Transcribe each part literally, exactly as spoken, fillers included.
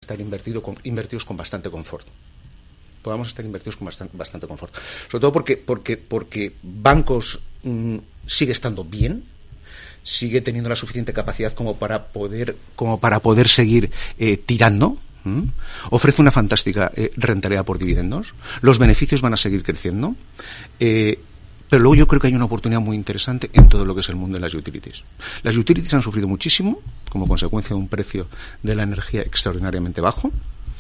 estar invertido con, invertidos con bastante confort. Podamos estar invertidos con bastante, bastante confort. Sobre todo porque, porque, porque bancos mmm, sigue estando bien, sigue teniendo la suficiente capacidad como para poder, como para poder seguir eh, tirando. ¿Mm? Ofrece una fantástica eh, rentabilidad por dividendos. Los beneficios van a seguir creciendo. Eh, Pero luego yo creo que hay una oportunidad muy interesante en todo lo que es el mundo de las utilities. Las utilities han sufrido muchísimo como consecuencia de un precio de la energía extraordinariamente bajo.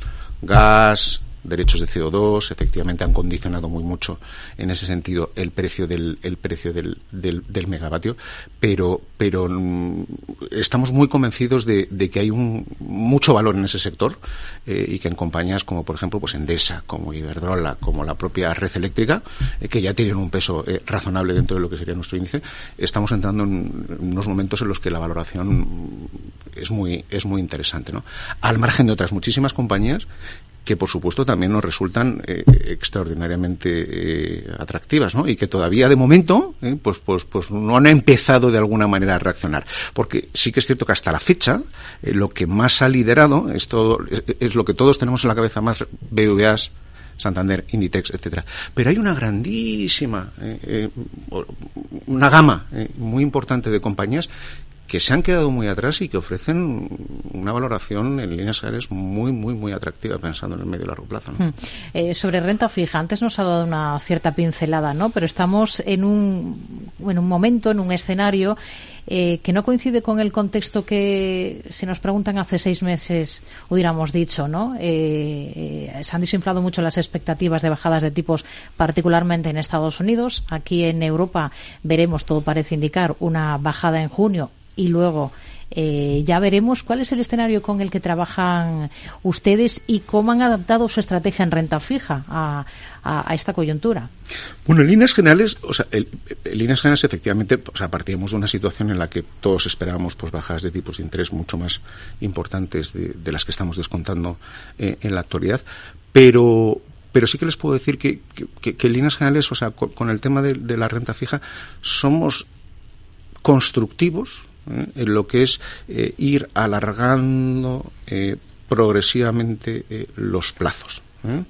Gas, derechos de C O dos, efectivamente han condicionado muy mucho en ese sentido el precio del el precio del del, del megavatio, pero pero mm, estamos muy convencidos de, de que hay un mucho valor en ese sector eh, y que en compañías como por ejemplo pues Endesa, como Iberdrola, como la propia red eléctrica, eh, que ya tienen un peso eh, razonable dentro de lo que sería nuestro índice, estamos entrando en unos momentos en los que la valoración es muy es muy interesante, ¿no? Al margen de otras muchísimas compañías que por supuesto también nos resultan eh, extraordinariamente eh, atractivas, ¿no? Y que todavía de momento eh, pues pues pues no han empezado de alguna manera a reaccionar, porque sí que es cierto que hasta la fecha eh, lo que más ha liderado es todo es, es lo que todos tenemos en la cabeza, más B B V As, Santander, Inditex, etcétera. Pero hay una grandísima eh, eh, una gama eh, muy importante de compañías que se han quedado muy atrás y que ofrecen una valoración en líneas generales muy, muy, muy atractiva pensando en el medio y largo plazo, ¿no? Hmm. Eh, sobre renta fija, antes nos ha dado una cierta pincelada, ¿no? Pero estamos en un, en un momento, en un escenario eh, que no coincide con el contexto que, si nos preguntan hace seis meses, hubiéramos dicho, ¿no? Eh, eh, se han desinflado mucho las expectativas de bajadas de tipos, particularmente en Estados Unidos. Aquí en Europa veremos, todo parece indicar, una bajada en junio. Y luego eh, ya veremos cuál es el escenario con el que trabajan ustedes y cómo han adaptado su estrategia en renta fija a, a, a esta coyuntura. Bueno, en líneas generales, o sea, el, en líneas generales efectivamente, o sea, partíamos de una situación en la que todos esperábamos pues bajadas de tipos de interés mucho más importantes de, de las que estamos descontando eh, en la actualidad, pero pero sí que les puedo decir que, que, que en líneas generales, o sea, con, con el tema de, de la renta fija, somos constructivos ¿eh? en lo que es eh, ir alargando eh, progresivamente eh, los plazos. ¿eh?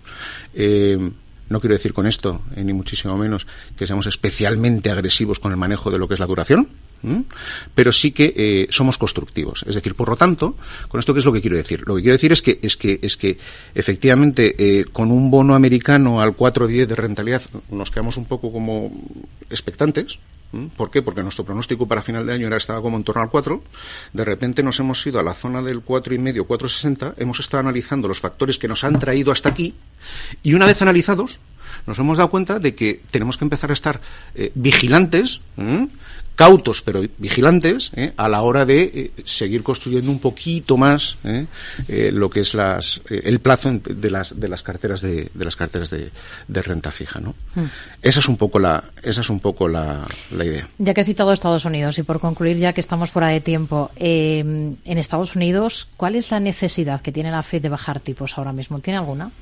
Eh, no quiero decir con esto, eh, ni muchísimo menos, que seamos especialmente agresivos con el manejo de lo que es la duración, ¿eh? pero sí que eh, somos constructivos. Es decir, por lo tanto, con esto, ¿qué es lo que quiero decir? Lo que quiero decir es que es que es que efectivamente eh, con un bono americano al cuatro diez de rentabilidad nos quedamos un poco como expectantes. ¿Por qué? Porque nuestro pronóstico para final de año era estaba como en torno al cuatro. De repente nos hemos ido a la zona del cuatro y medio, cuatro sesenta. Hemos estado analizando los factores que nos han traído hasta aquí y una vez analizados nos hemos dado cuenta de que tenemos que empezar a estar eh, vigilantes, ¿eh? cautos pero vigilantes ¿eh? a la hora de eh, seguir construyendo un poquito más ¿eh? Eh, lo que es las eh, el plazo de las de las carteras de, de las carteras de, de renta fija, ¿no? Mm. Esa es un poco la esa es un poco la, la idea. Ya que he citado a Estados Unidos y por concluir, ya que estamos fuera de tiempo, eh, en Estados Unidos, ¿cuál es la necesidad que tiene la Fed de bajar tipos ahora mismo? ¿Tiene alguna?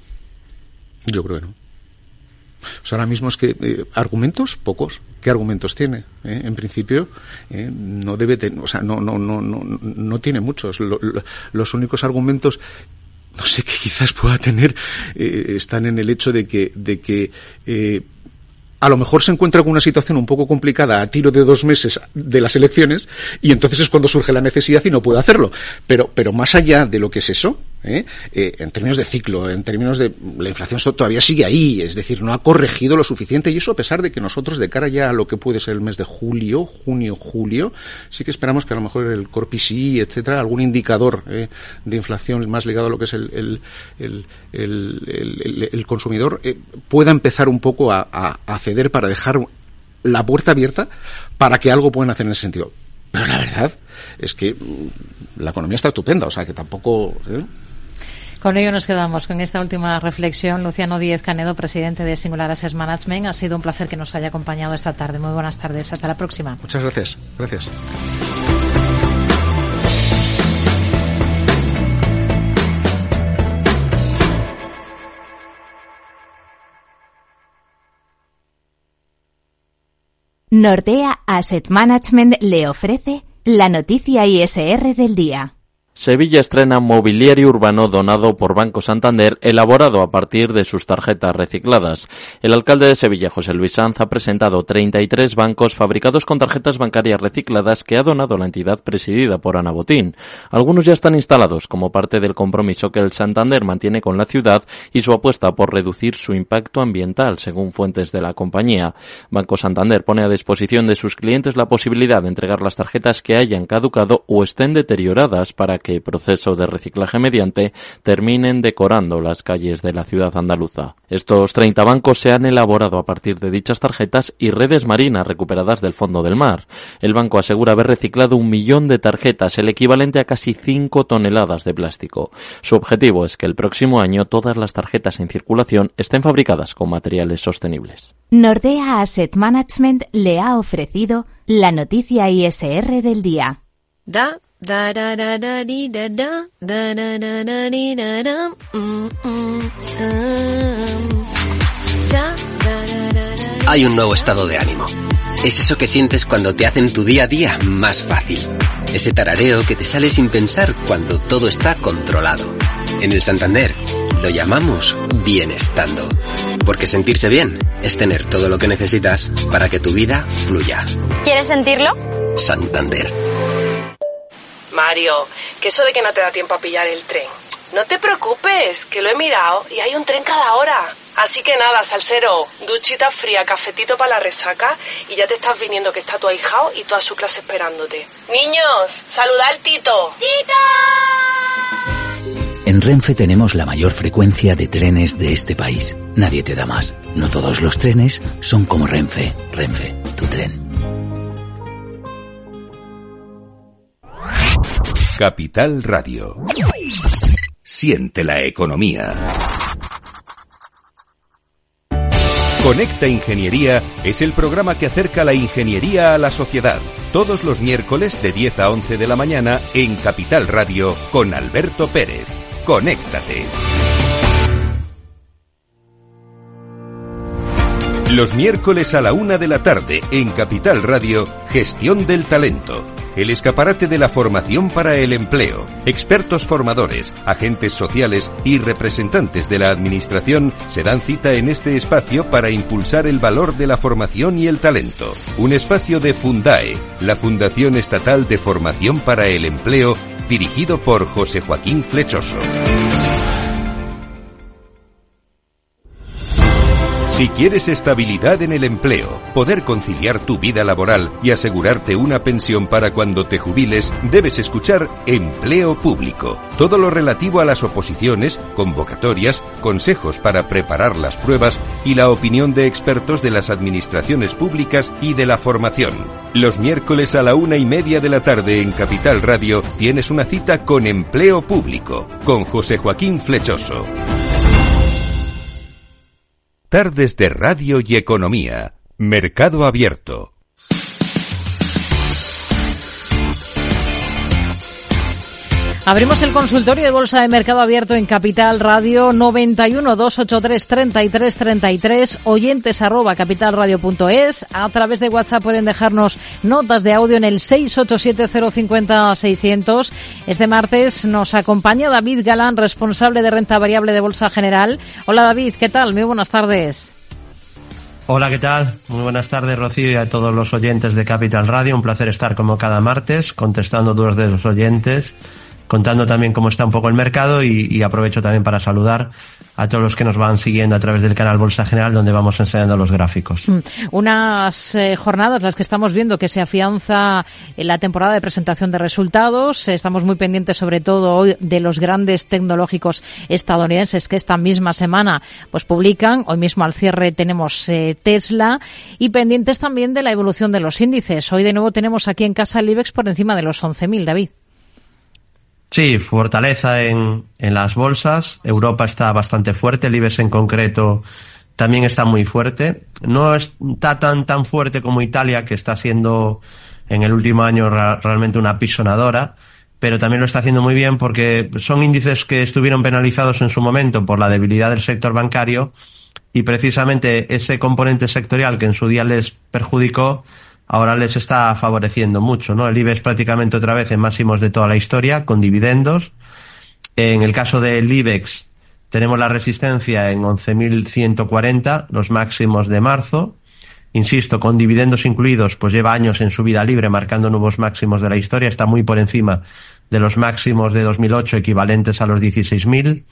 Yo creo que no. O sea, ahora mismo es que eh, argumentos pocos. ¿Qué argumentos tiene? ¿Eh? En principio eh, no debe tener, o sea, no no no no no tiene muchos. Lo, lo, los únicos argumentos, no sé, que quizás pueda tener eh, están en el hecho de que de que eh, a lo mejor se encuentra con una situación un poco complicada a tiro de dos meses de las elecciones y entonces es cuando surge la necesidad y no puede hacerlo. Pero pero más allá de lo que es eso, ¿eh? Eh, en términos de ciclo, en términos de la inflación todavía sigue ahí, es decir, no ha corregido lo suficiente y eso a pesar de que nosotros de cara ya a lo que puede ser el mes de julio, junio, julio, sí que esperamos que a lo mejor el Core P C I, etcétera, algún indicador eh, de inflación más ligado a lo que es el el el, el, el, el, el consumidor eh, pueda empezar un poco a, a, a ceder para dejar la puerta abierta para que algo puedan hacer en ese sentido. Pero la verdad es que la economía está estupenda, o sea que tampoco... ¿eh? Con ello nos quedamos con esta última reflexión. Luciano Díez Canedo, presidente de Singular Asset Management. Ha sido un placer que nos haya acompañado esta tarde. Muy buenas tardes. Hasta la próxima. Muchas gracias. Gracias. Nordea Asset Management le ofrece la noticia I S R del día. Sevilla estrena mobiliario urbano donado por Banco Santander, elaborado a partir de sus tarjetas recicladas. El alcalde de Sevilla, José Luis Sanz, ha presentado treinta y tres bancos fabricados con tarjetas bancarias recicladas que ha donado la entidad presidida por Ana Botín. Algunos ya están instalados como parte del compromiso que el Santander mantiene con la ciudad y su apuesta por reducir su impacto ambiental, según fuentes de la compañía. Banco Santander pone a disposición de sus clientes la posibilidad de entregar las tarjetas que hayan caducado o estén deterioradas para que, proceso de reciclaje mediante, terminen decorando las calles de la ciudad andaluza. Estos treinta bancos se han elaborado a partir de dichas tarjetas y redes marinas recuperadas del fondo del mar. El banco asegura haber reciclado un millón de tarjetas, el equivalente a casi cinco toneladas de plástico. Su objetivo es que el próximo año todas las tarjetas en circulación estén fabricadas con materiales sostenibles. Nordea Asset Management le ha ofrecido la noticia I S R del día. Da Da da da da di da da da da da da di da da mm mm da da da da. Hay un nuevo estado de ánimo. Es eso que sientes cuando te hacen tu día a día más fácil. Ese tarareo que te sale sin pensar cuando todo está controlado. En el Santander lo llamamos bienestando. Porque sentirse bien es tener todo lo que necesitas para que tu vida fluya. ¿Quieres sentirlo? Santander. Mario, que eso de que no te da tiempo a pillar el tren. No te preocupes, que lo he mirado y hay un tren cada hora. Así que nada, salsero, duchita fría, cafetito para la resaca y ya te estás viniendo que está tu ahijao y toda su clase esperándote. Niños, saluda al Tito. ¡Tito! En Renfe tenemos la mayor frecuencia de trenes de este país. Nadie te da más. No todos los trenes son como Renfe. Renfe, tu tren. Capital Radio. Siente la economía. Conecta Ingeniería es el programa que acerca la ingeniería a la sociedad. Todos los miércoles de diez a once de la mañana en Capital Radio con Alberto Pérez. Conéctate. Los miércoles a la una de la tarde en Capital Radio, Gestión del Talento. El escaparate de la formación para el empleo. Expertos formadores, agentes sociales y representantes de la administración se dan cita en este espacio para impulsar el valor de la formación y el talento. Un espacio de Fundae, la Fundación Estatal de Formación para el Empleo, dirigido por José Joaquín Flechoso. Si quieres estabilidad en el empleo, poder conciliar tu vida laboral y asegurarte una pensión para cuando te jubiles, debes escuchar Empleo Público. Todo lo relativo a las oposiciones, convocatorias, consejos para preparar las pruebas y la opinión de expertos de las administraciones públicas y de la formación. Los miércoles a la una y media de la tarde en Capital Radio tienes una cita con Empleo Público, con José Joaquín Flechoso. Tardes de Radio y Economía. Mercado Abierto. Abrimos el consultorio de Bolsa de Mercado Abierto en Capital Radio. Noventa y uno, doscientos ochenta y tres, treinta y tres treinta y tres, oyentes arroba capitalradio punto es. A través de WhatsApp pueden dejarnos notas de audio en el seis ocho siete cero cinco cero seiscientos. Este martes nos acompaña David Galán, responsable de renta variable de Bolsa General. Hola David, ¿qué tal? Muy buenas tardes. Hola, ¿qué tal? Muy buenas tardes, Rocío, y a todos los oyentes de Capital Radio. Un placer estar como cada martes, contestando dudas de los oyentes, contando también cómo está un poco el mercado y, y aprovecho también para saludar a todos los que nos van siguiendo a través del canal Bolsa General, donde vamos enseñando los gráficos. Unas eh, jornadas las que estamos viendo que se afianza en la temporada de presentación de resultados. Estamos muy pendientes sobre todo hoy de los grandes tecnológicos estadounidenses que esta misma semana pues publican. Hoy mismo al cierre tenemos eh, Tesla y pendientes también de la evolución de los índices. Hoy de nuevo tenemos aquí en casa el IBEX por encima de los once mil, David. Sí, fortaleza en, en las bolsas. Europa está bastante fuerte, el IBEX en concreto también está muy fuerte. No está tan tan fuerte como Italia, que está siendo en el último año ra- realmente una pisonadora, pero también lo está haciendo muy bien porque son índices que estuvieron penalizados en su momento por la debilidad del sector bancario y precisamente ese componente sectorial que en su día les perjudicó ahora les está favoreciendo mucho, ¿no? El IBEX prácticamente otra vez en máximos de toda la historia, con dividendos. En el caso del IBEX tenemos la resistencia en once mil ciento cuarenta, los máximos de marzo. Insisto, con dividendos incluidos, pues lleva años en subida libre, marcando nuevos máximos de la historia. Está muy por encima de los máximos de dos mil ocho, equivalentes a los dieciséis mil.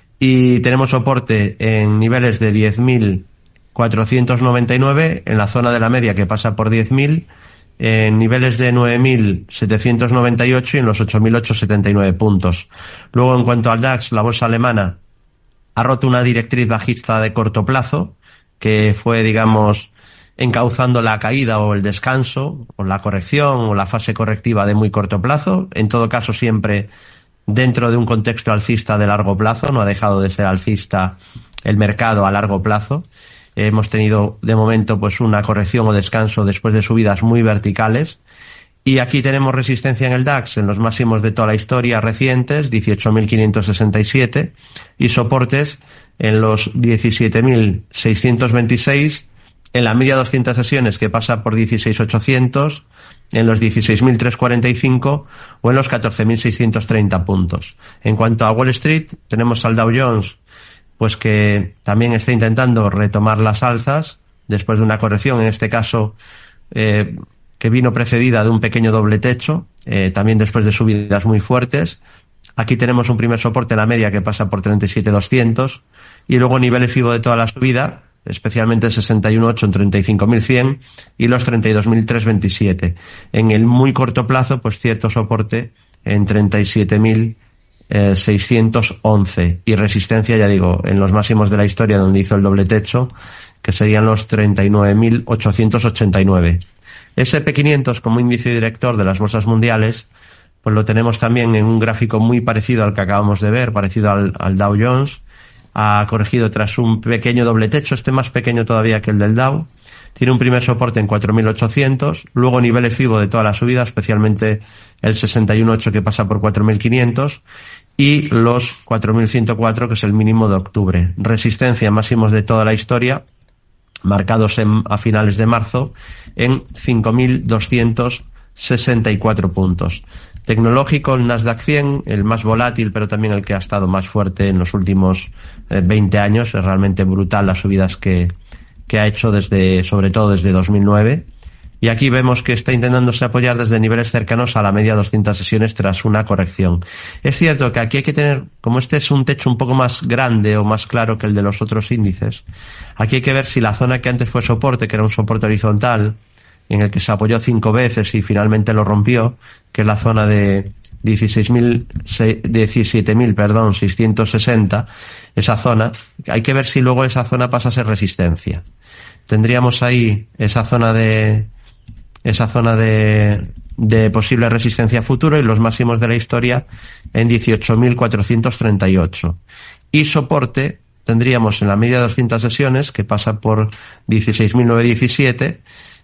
Y tenemos soporte en niveles de diez mil cuatrocientos noventa y nueve, en la zona de la media que pasa por diez mil, en niveles de nueve mil setecientos noventa y ocho y en los ocho mil ochocientos setenta y nueve puntos. Luego, en cuanto al DAX, la bolsa alemana ha roto una directriz bajista de corto plazo, que fue, digamos, encauzando la caída o el descanso, o la corrección, o la fase correctiva de muy corto plazo. En todo caso, siempre dentro de un contexto alcista de largo plazo. No ha dejado de ser alcista el mercado a largo plazo. Hemos tenido, de momento, pues una corrección o descanso después de subidas muy verticales. Y aquí tenemos resistencia en el DAX en los máximos de toda la historia recientes, dieciocho mil quinientos sesenta y siete, y soportes en los diecisiete mil seiscientos veintiséis, en la media doscientas sesiones que pasa por dieciséis mil ochocientos, en los dieciséis mil trescientos cuarenta y cinco o en los catorce mil seiscientos treinta puntos. En cuanto a Wall Street, tenemos al Dow Jones, pues que también está intentando retomar las alzas después de una corrección, en este caso eh, que vino precedida de un pequeño doble techo, eh, también después de subidas muy fuertes. Aquí tenemos un primer soporte en la media que pasa por treinta y siete mil doscientos y luego niveles FIBO de toda la subida, especialmente sesenta y uno punto ocho en treinta y cinco mil cien y los treinta y dos mil trescientos veintisiete. En el muy corto plazo, pues cierto soporte en treinta y siete mil seiscientos once y resistencia, ya digo, en los máximos de la historia donde hizo el doble techo, que serían los treinta y nueve mil ochocientos ochenta y nueve. ese ese pe quinientos como índice director de las bolsas mundiales, pues lo tenemos también en un gráfico muy parecido al que acabamos de ver, parecido al, al Dow Jones. Ha corregido tras un pequeño doble techo, este más pequeño todavía que el del Dow. Tiene un primer soporte en cuatro mil ochocientos, luego niveles FIBO de toda la subida, especialmente el sesenta y uno punto ocho que pasa por cuatro mil quinientos y los cuatro mil ciento cuatro, que es el mínimo de octubre. Resistencia máximos de toda la historia, marcados en, a finales de marzo, en cinco mil doscientos sesenta y cuatro puntos. Tecnológico, el Nasdaq cien, el más volátil, pero también el que ha estado más fuerte en los últimos eh, veinte años. Es realmente brutal las subidas que, que ha hecho desde, sobre todo desde dos mil nueve. Y aquí vemos que está intentándose apoyar desde niveles cercanos a la media doscientas sesiones tras una corrección. Es cierto que aquí hay que tener, como este es un techo un poco más grande o más claro que el de los otros índices, aquí hay que ver si la zona que antes fue soporte, que era un soporte horizontal, en el que se apoyó cinco veces y finalmente lo rompió, que es la zona de dieciséis mil, diecisiete mil, perdón, seiscientos sesenta, esa zona, hay que ver si luego esa zona pasa a ser resistencia. Tendríamos ahí esa zona de, esa zona de, de posible resistencia futuro y los máximos de la historia en dieciocho mil cuatrocientos treinta y ocho. Y soporte tendríamos en la media de doscientas sesiones, que pasa por dieciséis mil novecientos diecisiete,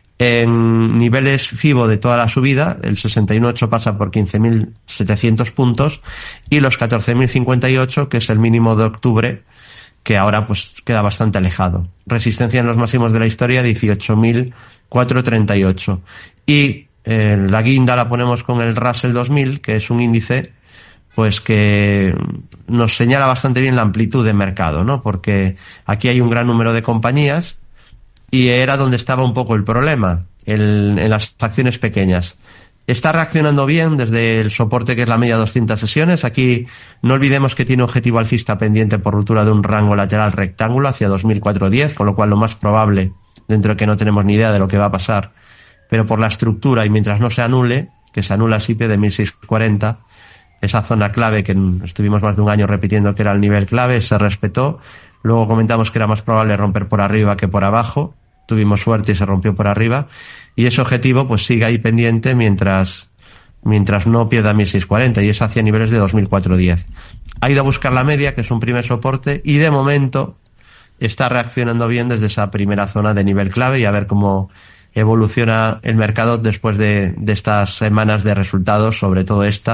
en niveles FIBO de toda la subida, el sesenta y uno punto ocho pasa por quince mil setecientos puntos y los catorce mil cincuenta y ocho, que es el mínimo de octubre, que ahora pues queda bastante alejado. Resistencia en los máximos de la historia, dieciocho mil cuatrocientos treinta y ocho. Y eh, la guinda la ponemos con el Russell dos mil, que es un índice pues que nos señala bastante bien la amplitud de mercado, ¿no? Porque aquí hay un gran número de compañías y era donde estaba un poco el problema, el, en las acciones pequeñas. Está reaccionando bien desde el soporte que es la media doscientas sesiones. Aquí no olvidemos que tiene objetivo alcista pendiente por ruptura de un rango lateral rectángulo hacia dos mil cuatrocientos diez, con lo cual lo más probable, dentro de que no tenemos ni idea de lo que va a pasar, pero por la estructura y mientras no se anule, que se anula S I P E de mil seiscientos cuarenta, esa zona clave que estuvimos más de un año repitiendo que era el nivel clave, se respetó. Luego comentamos que era más probable romper por arriba que por abajo. Tuvimos suerte y se rompió por arriba. Y ese objetivo pues sigue ahí pendiente mientras mientras no pierda mil seiscientos cuarenta y es hacia niveles de dos mil cuatrocientos diez. Ha ido a buscar la media, que es un primer soporte, y de momento está reaccionando bien desde esa primera zona de nivel clave y a ver cómo evoluciona el mercado después de, de estas semanas de resultados, sobre todo esta,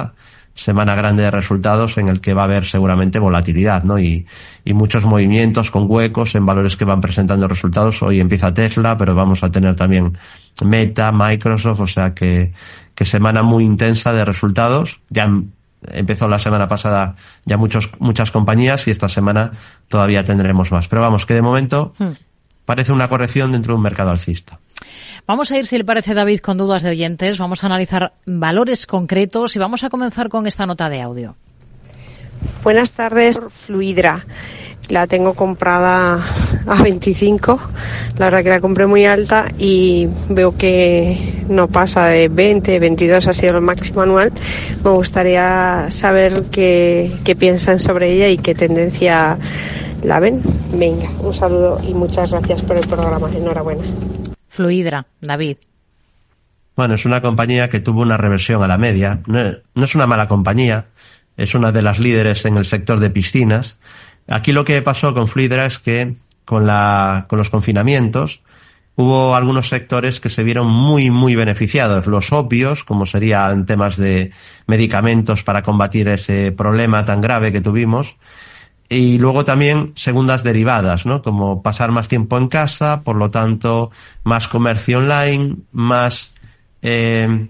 semana grande de resultados en el que va a haber seguramente volatilidad, ¿no? Y, y muchos movimientos con huecos en valores que van presentando resultados. Hoy empieza Tesla, pero vamos a tener también Meta, Microsoft, o sea que, que semana muy intensa de resultados. Ya empezó la semana pasada ya muchos, muchas compañías y esta semana todavía tendremos más. Pero vamos, que de momento hmm. parece una corrección dentro de un mercado alcista. Vamos a ir, si le parece, David, con dudas de oyentes. Vamos a analizar valores concretos y vamos a comenzar con esta nota de audio. Buenas tardes, Fluidra. La tengo comprada a veinticinco. La verdad que la compré muy alta y veo que no pasa de veinte, veintidós, ha sido el máximo anual. Me gustaría saber qué, qué piensan sobre ella y qué tendencia la ven. Venga, un saludo y muchas gracias por el programa. Enhorabuena. Fluidra, David. Bueno, es una compañía que tuvo una reversión a la media. No, no es una mala compañía, es una de las líderes en el sector de piscinas. Aquí lo que pasó con Fluidra es que con, la, con los confinamientos hubo algunos sectores que se vieron muy, muy beneficiados. Los obvios, como serían temas de medicamentos para combatir ese problema tan grave que tuvimos. Y luego también segundas derivadas, ¿no? Como pasar más tiempo en casa, por lo tanto, más comercio online, más eh,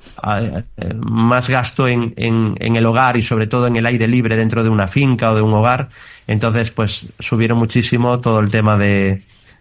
más gasto en, en, en el hogar y sobre todo en el aire libre dentro de una finca o de un hogar. Entonces, pues subieron muchísimo todo el tema de,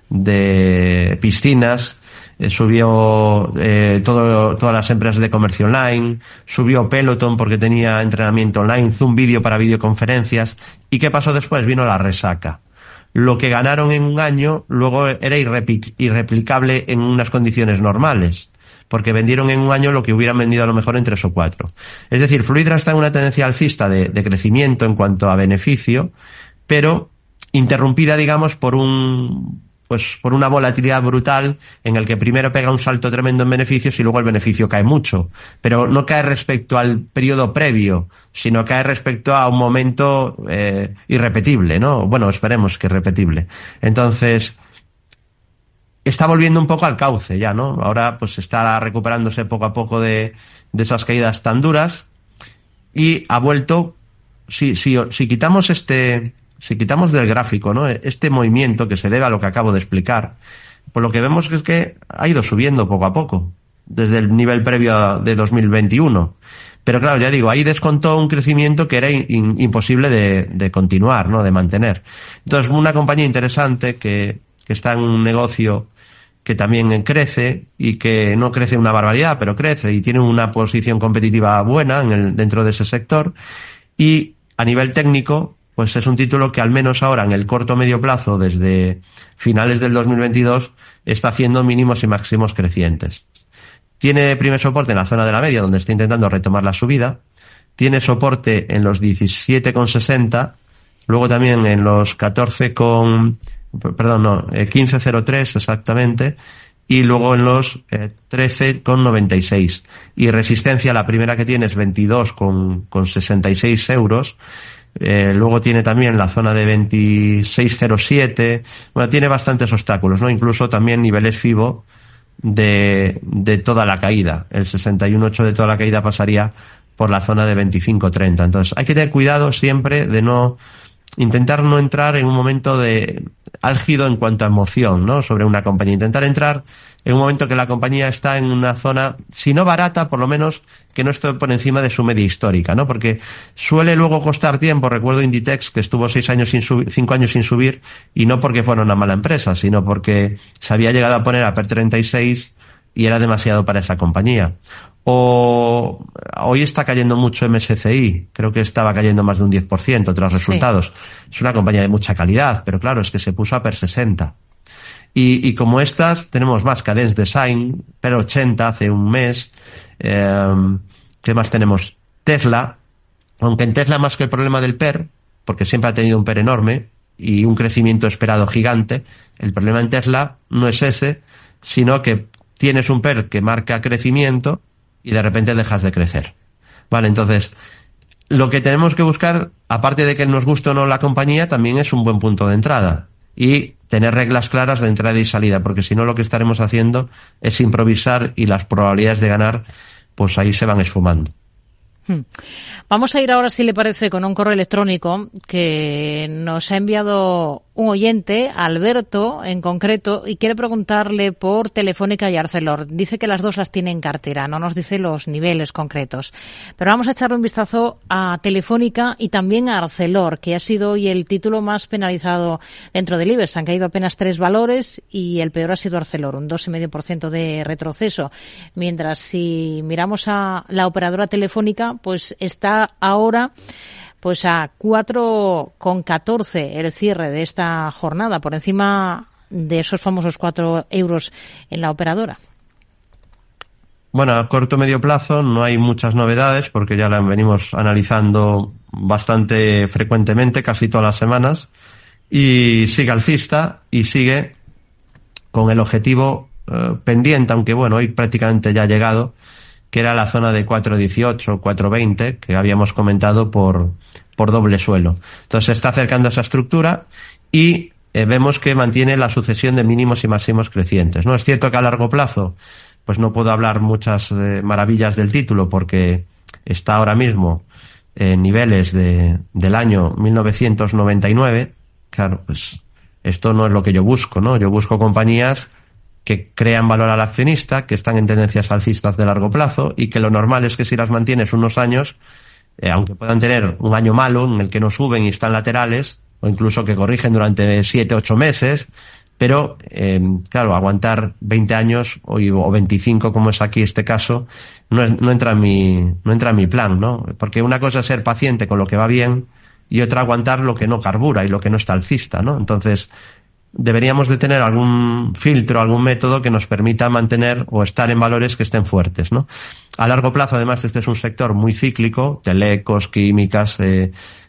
de piscinas, eh, subió eh, todo, todas las empresas de comercio online, subió Peloton porque tenía entrenamiento online, Zoom Video para videoconferencias. ¿Y qué pasó después? Vino la resaca. Lo que ganaron en un año luego era irrepli- irreplicable en unas condiciones normales, porque vendieron en un año lo que hubieran vendido a lo mejor en tres o cuatro. Es decir, Fluidra está en una tendencia alcista de, de crecimiento en cuanto a beneficio, pero interrumpida, digamos, por un pues por una volatilidad brutal en el que primero pega un salto tremendo en beneficios y luego el beneficio cae mucho. Pero no cae respecto al periodo previo, sino cae respecto a un momento eh, irrepetible, ¿no? Bueno, esperemos que irrepetible. Entonces, está volviendo un poco al cauce ya, ¿no? Ahora pues está recuperándose poco a poco de, de esas caídas tan duras y ha vuelto, si, si, si quitamos este... Si quitamos del gráfico, ¿no?, este movimiento que se debe a lo que acabo de explicar, pues lo que vemos es que ha ido subiendo poco a poco, desde el nivel previo de dos mil veintiuno. Pero claro, ya digo, ahí descontó un crecimiento que era in, imposible de, de continuar, ¿no?, de mantener. Entonces, una compañía interesante que, que está en un negocio que también crece y que no crece una barbaridad, pero crece y tiene una posición competitiva buena en el, dentro de ese sector. Y a nivel técnico, pues es un título que al menos ahora en el corto o medio plazo, desde finales del dos mil veintidós, está haciendo mínimos y máximos crecientes. Tiene primer soporte en la zona de la media, donde está intentando retomar la subida. Tiene soporte en los diecisiete con sesenta, luego también en los catorce con, perdón, no, quince cero tres exactamente, y luego en los eh, trece con noventa y seis. Y resistencia, la primera que tiene es veintidós con sesenta y seis euros. Eh, luego tiene también la zona de veintiséis cero siete. Bueno, tiene bastantes obstáculos, ¿no? Incluso también niveles FIBO de, de toda la caída. El sesenta y uno ocho de toda la caída pasaría por la zona de veinticinco treinta. Entonces, hay que tener cuidado siempre de no intentar no entrar en un momento de álgido en cuanto a emoción, ¿no?, sobre una compañía. Intentar entrar en un momento que la compañía está en una zona, si no barata, por lo menos que no esté por encima de su media histórica, ¿no? Porque suele luego costar tiempo. Recuerdo Inditex, que estuvo seis años sin subir, cinco años sin subir, y no porque fuera una mala empresa, sino porque se había llegado a poner a P E R treinta y seis y era demasiado para esa compañía. O hoy está cayendo mucho M S C I, creo que estaba cayendo más de un diez por ciento tras resultados. Sí. Es una compañía de mucha calidad, pero claro, es que se puso a P E R sesenta. Y, y como estas, tenemos más Cadence Design, P E R ochenta hace un mes. Eh, ¿Qué más tenemos? Tesla, aunque en Tesla más que el problema del P E R, porque siempre ha tenido un P E R enorme y un crecimiento esperado gigante, el problema en Tesla no es ese, sino que tienes un P E R que marca crecimiento y de repente dejas de crecer. Vale, entonces, lo que tenemos que buscar, aparte de que nos guste o no la compañía, también es un buen punto de entrada. Y tener reglas claras de entrada y salida, porque si no lo que estaremos haciendo es improvisar y las probabilidades de ganar, pues ahí se van esfumando. Vamos a ir ahora, si le parece, con un correo electrónico que nos ha enviado un oyente, Alberto, en concreto, y quiere preguntarle por Telefónica y Arcelor. Dice que las dos las tiene en cartera, no nos dice los niveles concretos. Pero vamos a echarle un vistazo a Telefónica y también a Arcelor, que ha sido hoy el título más penalizado dentro del IBEX. Han caído apenas tres valores y el peor ha sido Arcelor, un dos coma cinco por ciento de retroceso. Mientras, si miramos a la operadora Telefónica, pues está ahora pues a cuatro coma catorce el cierre de esta jornada, por encima de esos famosos cuatro euros en la operadora. Bueno, a corto medio plazo no hay muchas novedades porque ya la venimos analizando bastante frecuentemente, casi todas las semanas, y sigue alcista y sigue con el objetivo eh, pendiente, aunque bueno, hoy prácticamente ya ha llegado, que era la zona de cuatro dieciocho, cuatro veinte, que habíamos comentado por, por doble suelo. Entonces se está acercando a esa estructura y eh, vemos que mantiene la sucesión de mínimos y máximos crecientes, ¿no? Es cierto que a largo plazo, pues no puedo hablar muchas eh, maravillas del título porque está ahora mismo en niveles de, del año mil novecientos noventa y nueve. Claro, pues esto no es lo que yo busco, ¿no? Yo busco compañías que crean valor al accionista, que están en tendencias alcistas de largo plazo y que lo normal es que si las mantienes unos años, eh, aunque puedan tener un año malo en el que no suben y están laterales, o incluso que corrigen durante siete, ocho meses, pero eh, claro, aguantar veinte años o, o veinticinco, como es aquí este caso, no, es, no entra en mi, no entra en mi plan, ¿no? Porque una cosa es ser paciente con lo que va bien y otra aguantar lo que no carbura y lo que no está alcista, ¿no? Entonces, deberíamos de tener algún filtro, algún método que nos permita mantener o estar en valores que estén fuertes, ¿no? A largo plazo, además, este es un sector muy cíclico, telecos, químicas, eh,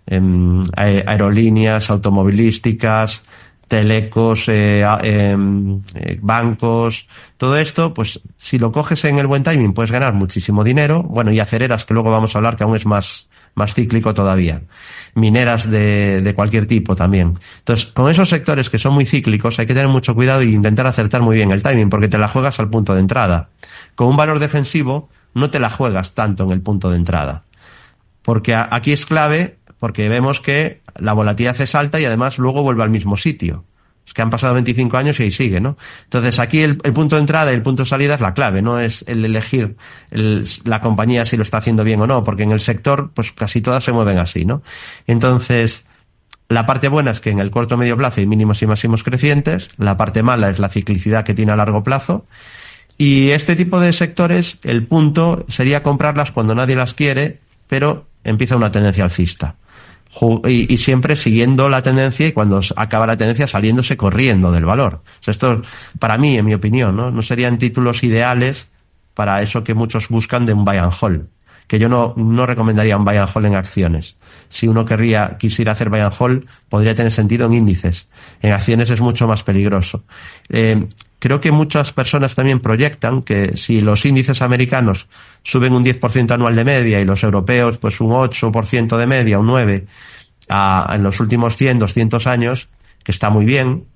eh, aerolíneas, automovilísticas, telecos, eh, eh, eh, bancos, todo esto, pues si lo coges en el buen timing puedes ganar muchísimo dinero. Bueno, y acereras, que luego vamos a hablar, que aún es más más cíclico todavía. Mineras de, de cualquier tipo también. Entonces, con esos sectores que son muy cíclicos hay que tener mucho cuidado e intentar acertar muy bien el timing, porque te la juegas al punto de entrada. Con un valor defensivo no te la juegas tanto en el punto de entrada. Porque a, aquí es clave, porque vemos que la volatilidad es alta y además luego vuelve al mismo sitio. Es que han pasado veinticinco años y ahí sigue, ¿no? Entonces aquí el, el punto de entrada y el punto de salida es la clave, no es el elegir el, la compañía si lo está haciendo bien o no, porque en el sector pues casi todas se mueven así, ¿no? Entonces, la parte buena es que en el corto medio plazo hay mínimos y máximos crecientes, la parte mala es la ciclicidad que tiene a largo plazo, y este tipo de sectores, el punto sería comprarlas cuando nadie las quiere, pero empieza una tendencia alcista. Y, y siempre siguiendo la tendencia y cuando acaba la tendencia saliéndose corriendo del valor. O sea, esto, para mí, en mi opinión, ¿no? no serían títulos ideales para eso que muchos buscan de un buy and hold. Que yo no, no recomendaría un buy and hold en acciones. Si uno querría, quisiera hacer buy and hold, podría tener sentido en índices. En acciones es mucho más peligroso. Eh, creo que muchas personas también proyectan que si los índices americanos suben un diez por ciento anual de media y los europeos pues un ocho por ciento de media, un nueve por ciento a, en los últimos cien, doscientos años, que está muy bien,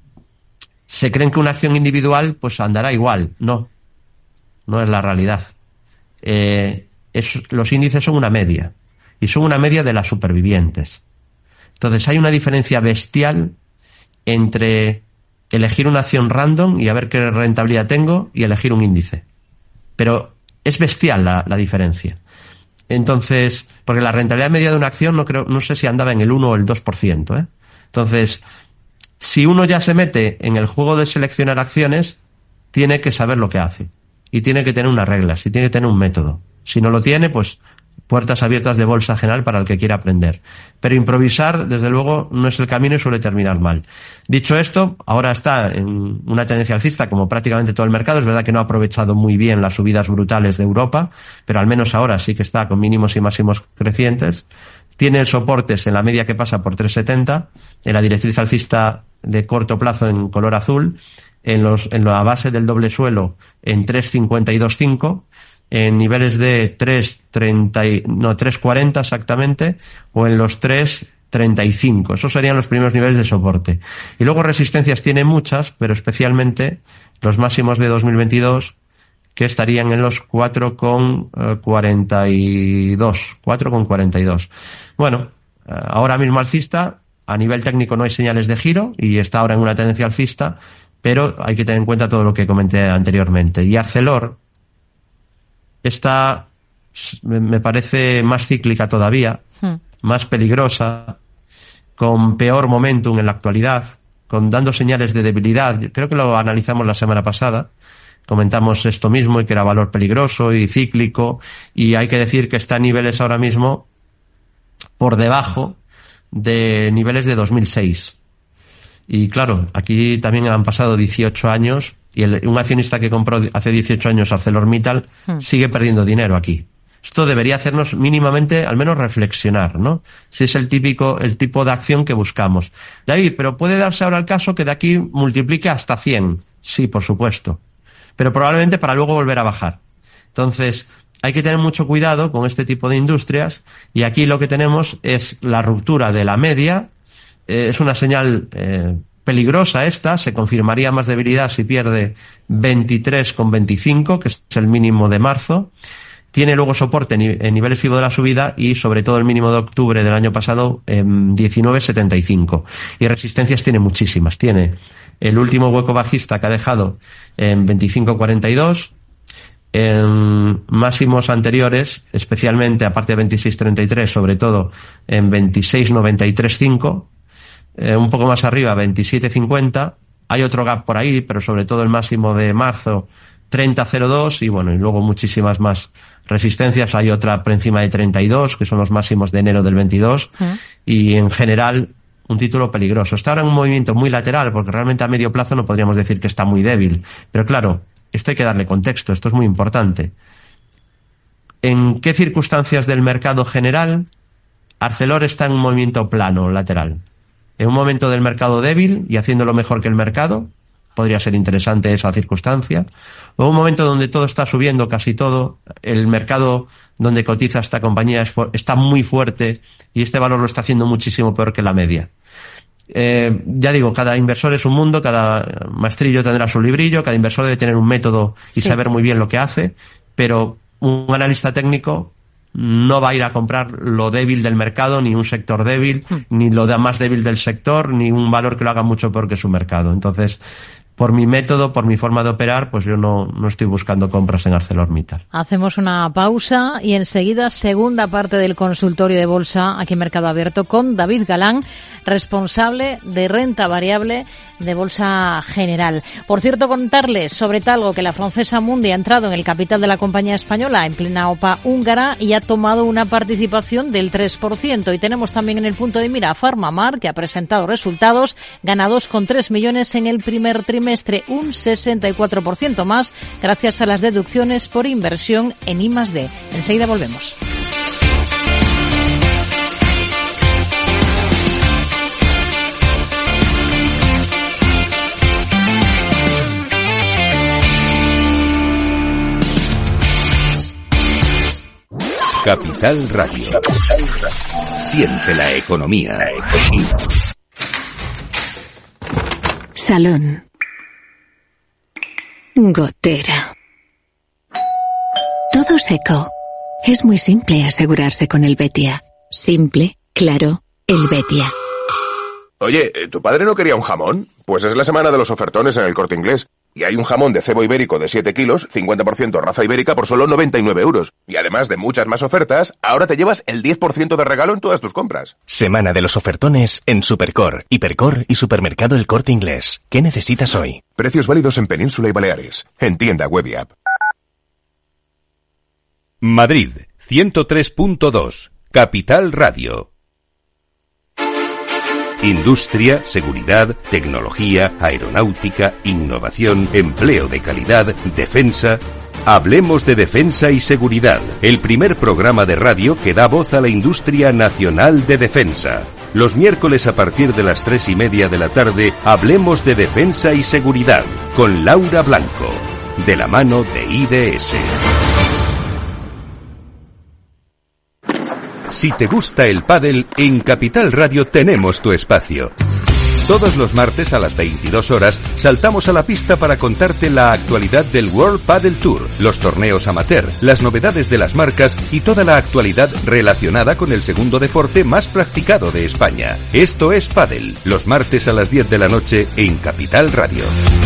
se creen que una acción individual pues andará igual. No, no es la realidad. Eh, es, los índices son una media y son una media de las supervivientes. Entonces hay una diferencia bestial entre elegir una acción random y a ver qué rentabilidad tengo y elegir un índice. Pero es bestial la, la diferencia. Entonces, porque la rentabilidad media de una acción no creo, no sé si andaba en el uno o el dos por ciento, ¿eh? Entonces, si uno ya se mete en el juego de seleccionar acciones, tiene que saber lo que hace. Y tiene que tener unas reglas, y tiene que tener un método. Si no lo tiene, pues puertas abiertas de bolsa general para el que quiera aprender. Pero improvisar, desde luego, no es el camino y suele terminar mal. Dicho esto, ahora está en una tendencia alcista como prácticamente todo el mercado. Es verdad que no ha aprovechado muy bien las subidas brutales de Europa, pero al menos ahora sí que está con mínimos y máximos crecientes. Tiene soportes en la media que pasa por tres setenta, en la directriz alcista de corto plazo en color azul, en, los, en la base del doble suelo en tres cincuenta y dos cinco, en niveles de tres treinta, no, tres cuarenta exactamente, o en los tres treinta y cinco. Esos serían los primeros niveles de soporte. Y luego resistencias tiene muchas, pero especialmente los máximos de dos mil veintidós, que estarían en los cuatro con cuarenta y dos. cuatro con cuarenta y dos. Bueno, ahora mismo alcista, a nivel técnico no hay señales de giro y está ahora en una tendencia alcista, pero hay que tener en cuenta todo lo que comenté anteriormente. Y Arcelor está, me parece, más cíclica todavía, hmm. más peligrosa, con peor momentum en la actualidad, con dando señales de debilidad. Creo que lo analizamos la semana pasada, comentamos esto mismo y que era valor peligroso y cíclico, y hay que decir que está a niveles ahora mismo por debajo de niveles de dos mil seis. Y claro, aquí también han pasado dieciocho años y el, un accionista que compró hace dieciocho años ArcelorMittal hmm. sigue perdiendo dinero aquí. Esto debería hacernos mínimamente, al menos reflexionar, ¿no? Si es el típico, el tipo de acción que buscamos. David, pero puede darse ahora el caso que de aquí multiplique hasta cien. Sí, por supuesto. Pero probablemente para luego volver a bajar. Entonces, hay que tener mucho cuidado con este tipo de industrias y aquí lo que tenemos es la ruptura de la media. Eh, es una señal eh, peligrosa esta, se confirmaría más debilidad si pierde veintitrés con veinticinco, que es el mínimo de marzo. Tiene luego soporte en niveles FIBO de la subida y sobre todo el mínimo de octubre del año pasado en diecinueve setenta y cinco. Y resistencias tiene muchísimas. Tiene el último hueco bajista que ha dejado en veinticinco cuarenta y dos, en máximos anteriores, especialmente aparte de veintiséis treinta y tres, sobre todo en veintiséis noventa y tres cinco, eh, un poco más arriba veintisiete cincuenta. Hay otro gap por ahí, pero sobre todo el máximo de marzo treinta cero dos y bueno, y luego muchísimas más resistencias. Hay otra por encima de treinta y dos, que son los máximos de enero del veintidós, ¿Eh? Y en general un título peligroso. Está ahora en un movimiento muy lateral, porque realmente a medio plazo no podríamos decir que está muy débil, pero claro, esto hay que darle contexto, esto es muy importante. ¿En qué circunstancias del mercado general Arcelor está en un movimiento plano, lateral? En un momento del mercado débil y haciéndolo mejor que el mercado, podría ser interesante esa circunstancia. O un momento donde todo está subiendo, casi todo, el mercado donde cotiza esta compañía está muy fuerte y este valor lo está haciendo muchísimo peor que la media. Eh, ya digo, cada inversor es un mundo, cada maestrillo tendrá su librillo, cada inversor debe tener un método y sí. saber muy bien lo que hace, pero un analista técnico no va a ir a comprar lo débil del mercado, ni un sector débil, mm. ni lo más débil del sector, ni un valor que lo haga mucho peor que su mercado. Entonces, por mi método, por mi forma de operar, pues yo no, no estoy buscando compras en ArcelorMittal. Hacemos una pausa y enseguida segunda parte del consultorio de bolsa aquí en Mercado Abierto con David Galán, responsable de renta variable de Bolsa General. Por cierto, contarles sobre Talgo que la francesa Mundi ha entrado en el capital de la compañía española en plena OPA húngara y ha tomado una participación del tres por ciento. Y tenemos también en el punto de mira a PharmaMar, que ha presentado resultados, gana dos coma tres millones en el primer trimestre, un sesenta y cuatro por ciento más, gracias a las deducciones por inversión en I más D. Enseguida volvemos. Capital Radio. Siente la economía. Salón. Gotera. Todo seco. Es muy simple asegurarse con el Betia. Simple, claro, el Betia. Oye, ¿tu padre no quería un jamón? Pues es la semana de los ofertones en el Corte Inglés. Y hay un jamón de cebo ibérico de siete kilos, cincuenta por ciento raza ibérica por solo noventa y nueve euros. Y además de muchas más ofertas, ahora te llevas el diez por ciento de regalo en todas tus compras. Semana de los ofertones en Supercor, Hipercor y Supermercado El Corte Inglés. ¿Qué necesitas hoy? Precios válidos en Península y Baleares. En tienda web y app. Madrid, ciento tres punto dos. Capital Radio. Industria, seguridad, tecnología, aeronáutica, innovación, empleo de calidad, defensa. Hablemos de defensa y seguridad, el primer programa de radio que da voz a la industria nacional de defensa. Los miércoles a partir de las tres y media de la tarde, hablemos de defensa y seguridad, con Laura Blanco, de la mano de I D S. Si te gusta el pádel, en Capital Radio tenemos tu espacio. Todos los martes a las veintidós horas saltamos a la pista para contarte la actualidad del World Padel Tour, los torneos amateur, las novedades de las marcas y toda la actualidad relacionada con el segundo deporte más practicado de España. Esto es Padel, los martes a las diez de la noche en Capital Radio.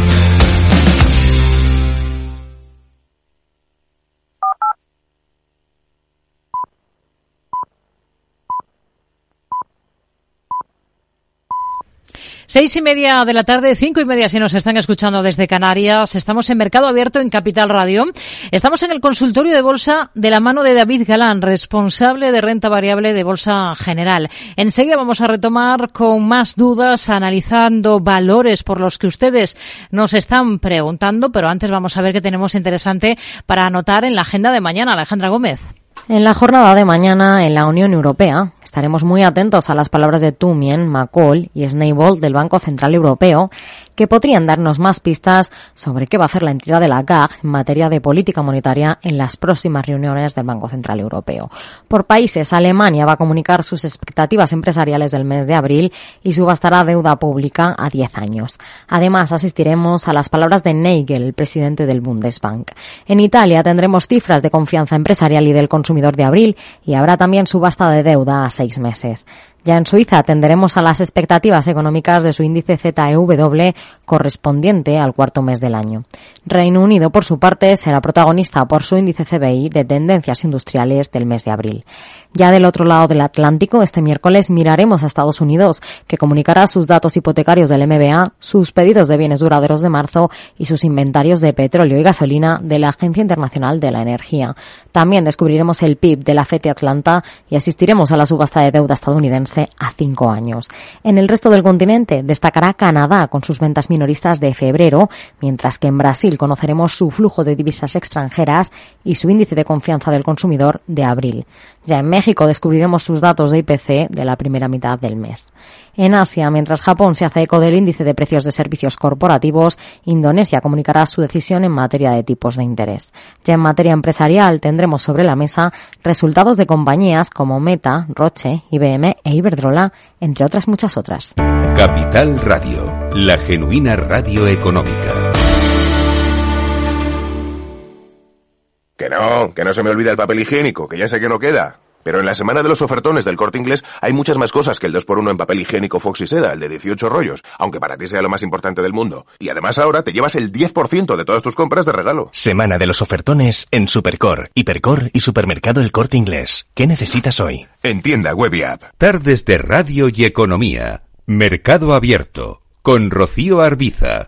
Seis y media de la tarde, cinco y media si nos están escuchando desde Canarias. Estamos en Mercado Abierto en Capital Radio. Estamos en el consultorio de bolsa de la mano de David Galán, responsable de renta variable de Bolsa General. Enseguida vamos a retomar con más dudas, analizando valores por los que ustedes nos están preguntando, pero antes vamos a ver qué tenemos interesante para anotar en la agenda de mañana. Alejandra Gómez. En la jornada de mañana en la Unión Europea estaremos muy atentos a las palabras de Tumien, McCall y Schneebold del Banco Central Europeo, que podrían darnos más pistas sobre qué va a hacer la entidad de la G A G en materia de política monetaria en las próximas reuniones del Banco Central Europeo. Por países, Alemania va a comunicar sus expectativas empresariales del mes de abril y subastará deuda pública a diez años. Además, asistiremos a las palabras de Nagel, el presidente del Bundesbank. En Italia tendremos cifras de confianza empresarial y del consumidor de abril y habrá también subasta de deuda a seis meses. Ya en Suiza atenderemos a las expectativas económicas de su índice Z E W correspondiente al cuarto mes del año. Reino Unido, por su parte, será protagonista por su índice C B I de tendencias industriales del mes de abril. Ya del otro lado del Atlántico, este miércoles miraremos a Estados Unidos, que comunicará sus datos hipotecarios del M B A, sus pedidos de bienes duraderos de marzo y sus inventarios de petróleo y gasolina de la Agencia Internacional de la Energía. También descubriremos el P I B de la FED de Atlanta y asistiremos a la subasta de deuda estadounidense a cinco años. En el resto del continente destacará Canadá con sus ventas minoristas de febrero, mientras que en Brasil conoceremos su flujo de divisas extranjeras y su índice de confianza del consumidor de abril. Ya en México descubriremos sus datos de I P C de la primera mitad del mes. En Asia, mientras Japón se hace eco del índice de precios de servicios corporativos, Indonesia comunicará su decisión en materia de tipos de interés. Ya en materia empresarial tendremos sobre la mesa resultados de compañías como Meta, Roche, I B M e Iberdrola, entre otras muchas otras. Capital Radio, la genuina radio económica. Que no, que no se me olvida el papel higiénico, que ya sé que no queda. Pero en la semana de los ofertones del Corte Inglés hay muchas más cosas que el dos por uno en papel higiénico Fox y Seda, el de dieciocho rollos, aunque para ti sea lo más importante del mundo. Y además ahora te llevas el diez por ciento de todas tus compras de regalo. Semana de los ofertones en Supercor, Hipercor y Supermercado El Corte Inglés. ¿Qué necesitas hoy? En tienda web y app. Tardes de radio y economía. Mercado Abierto. Con Rocío Arbiza.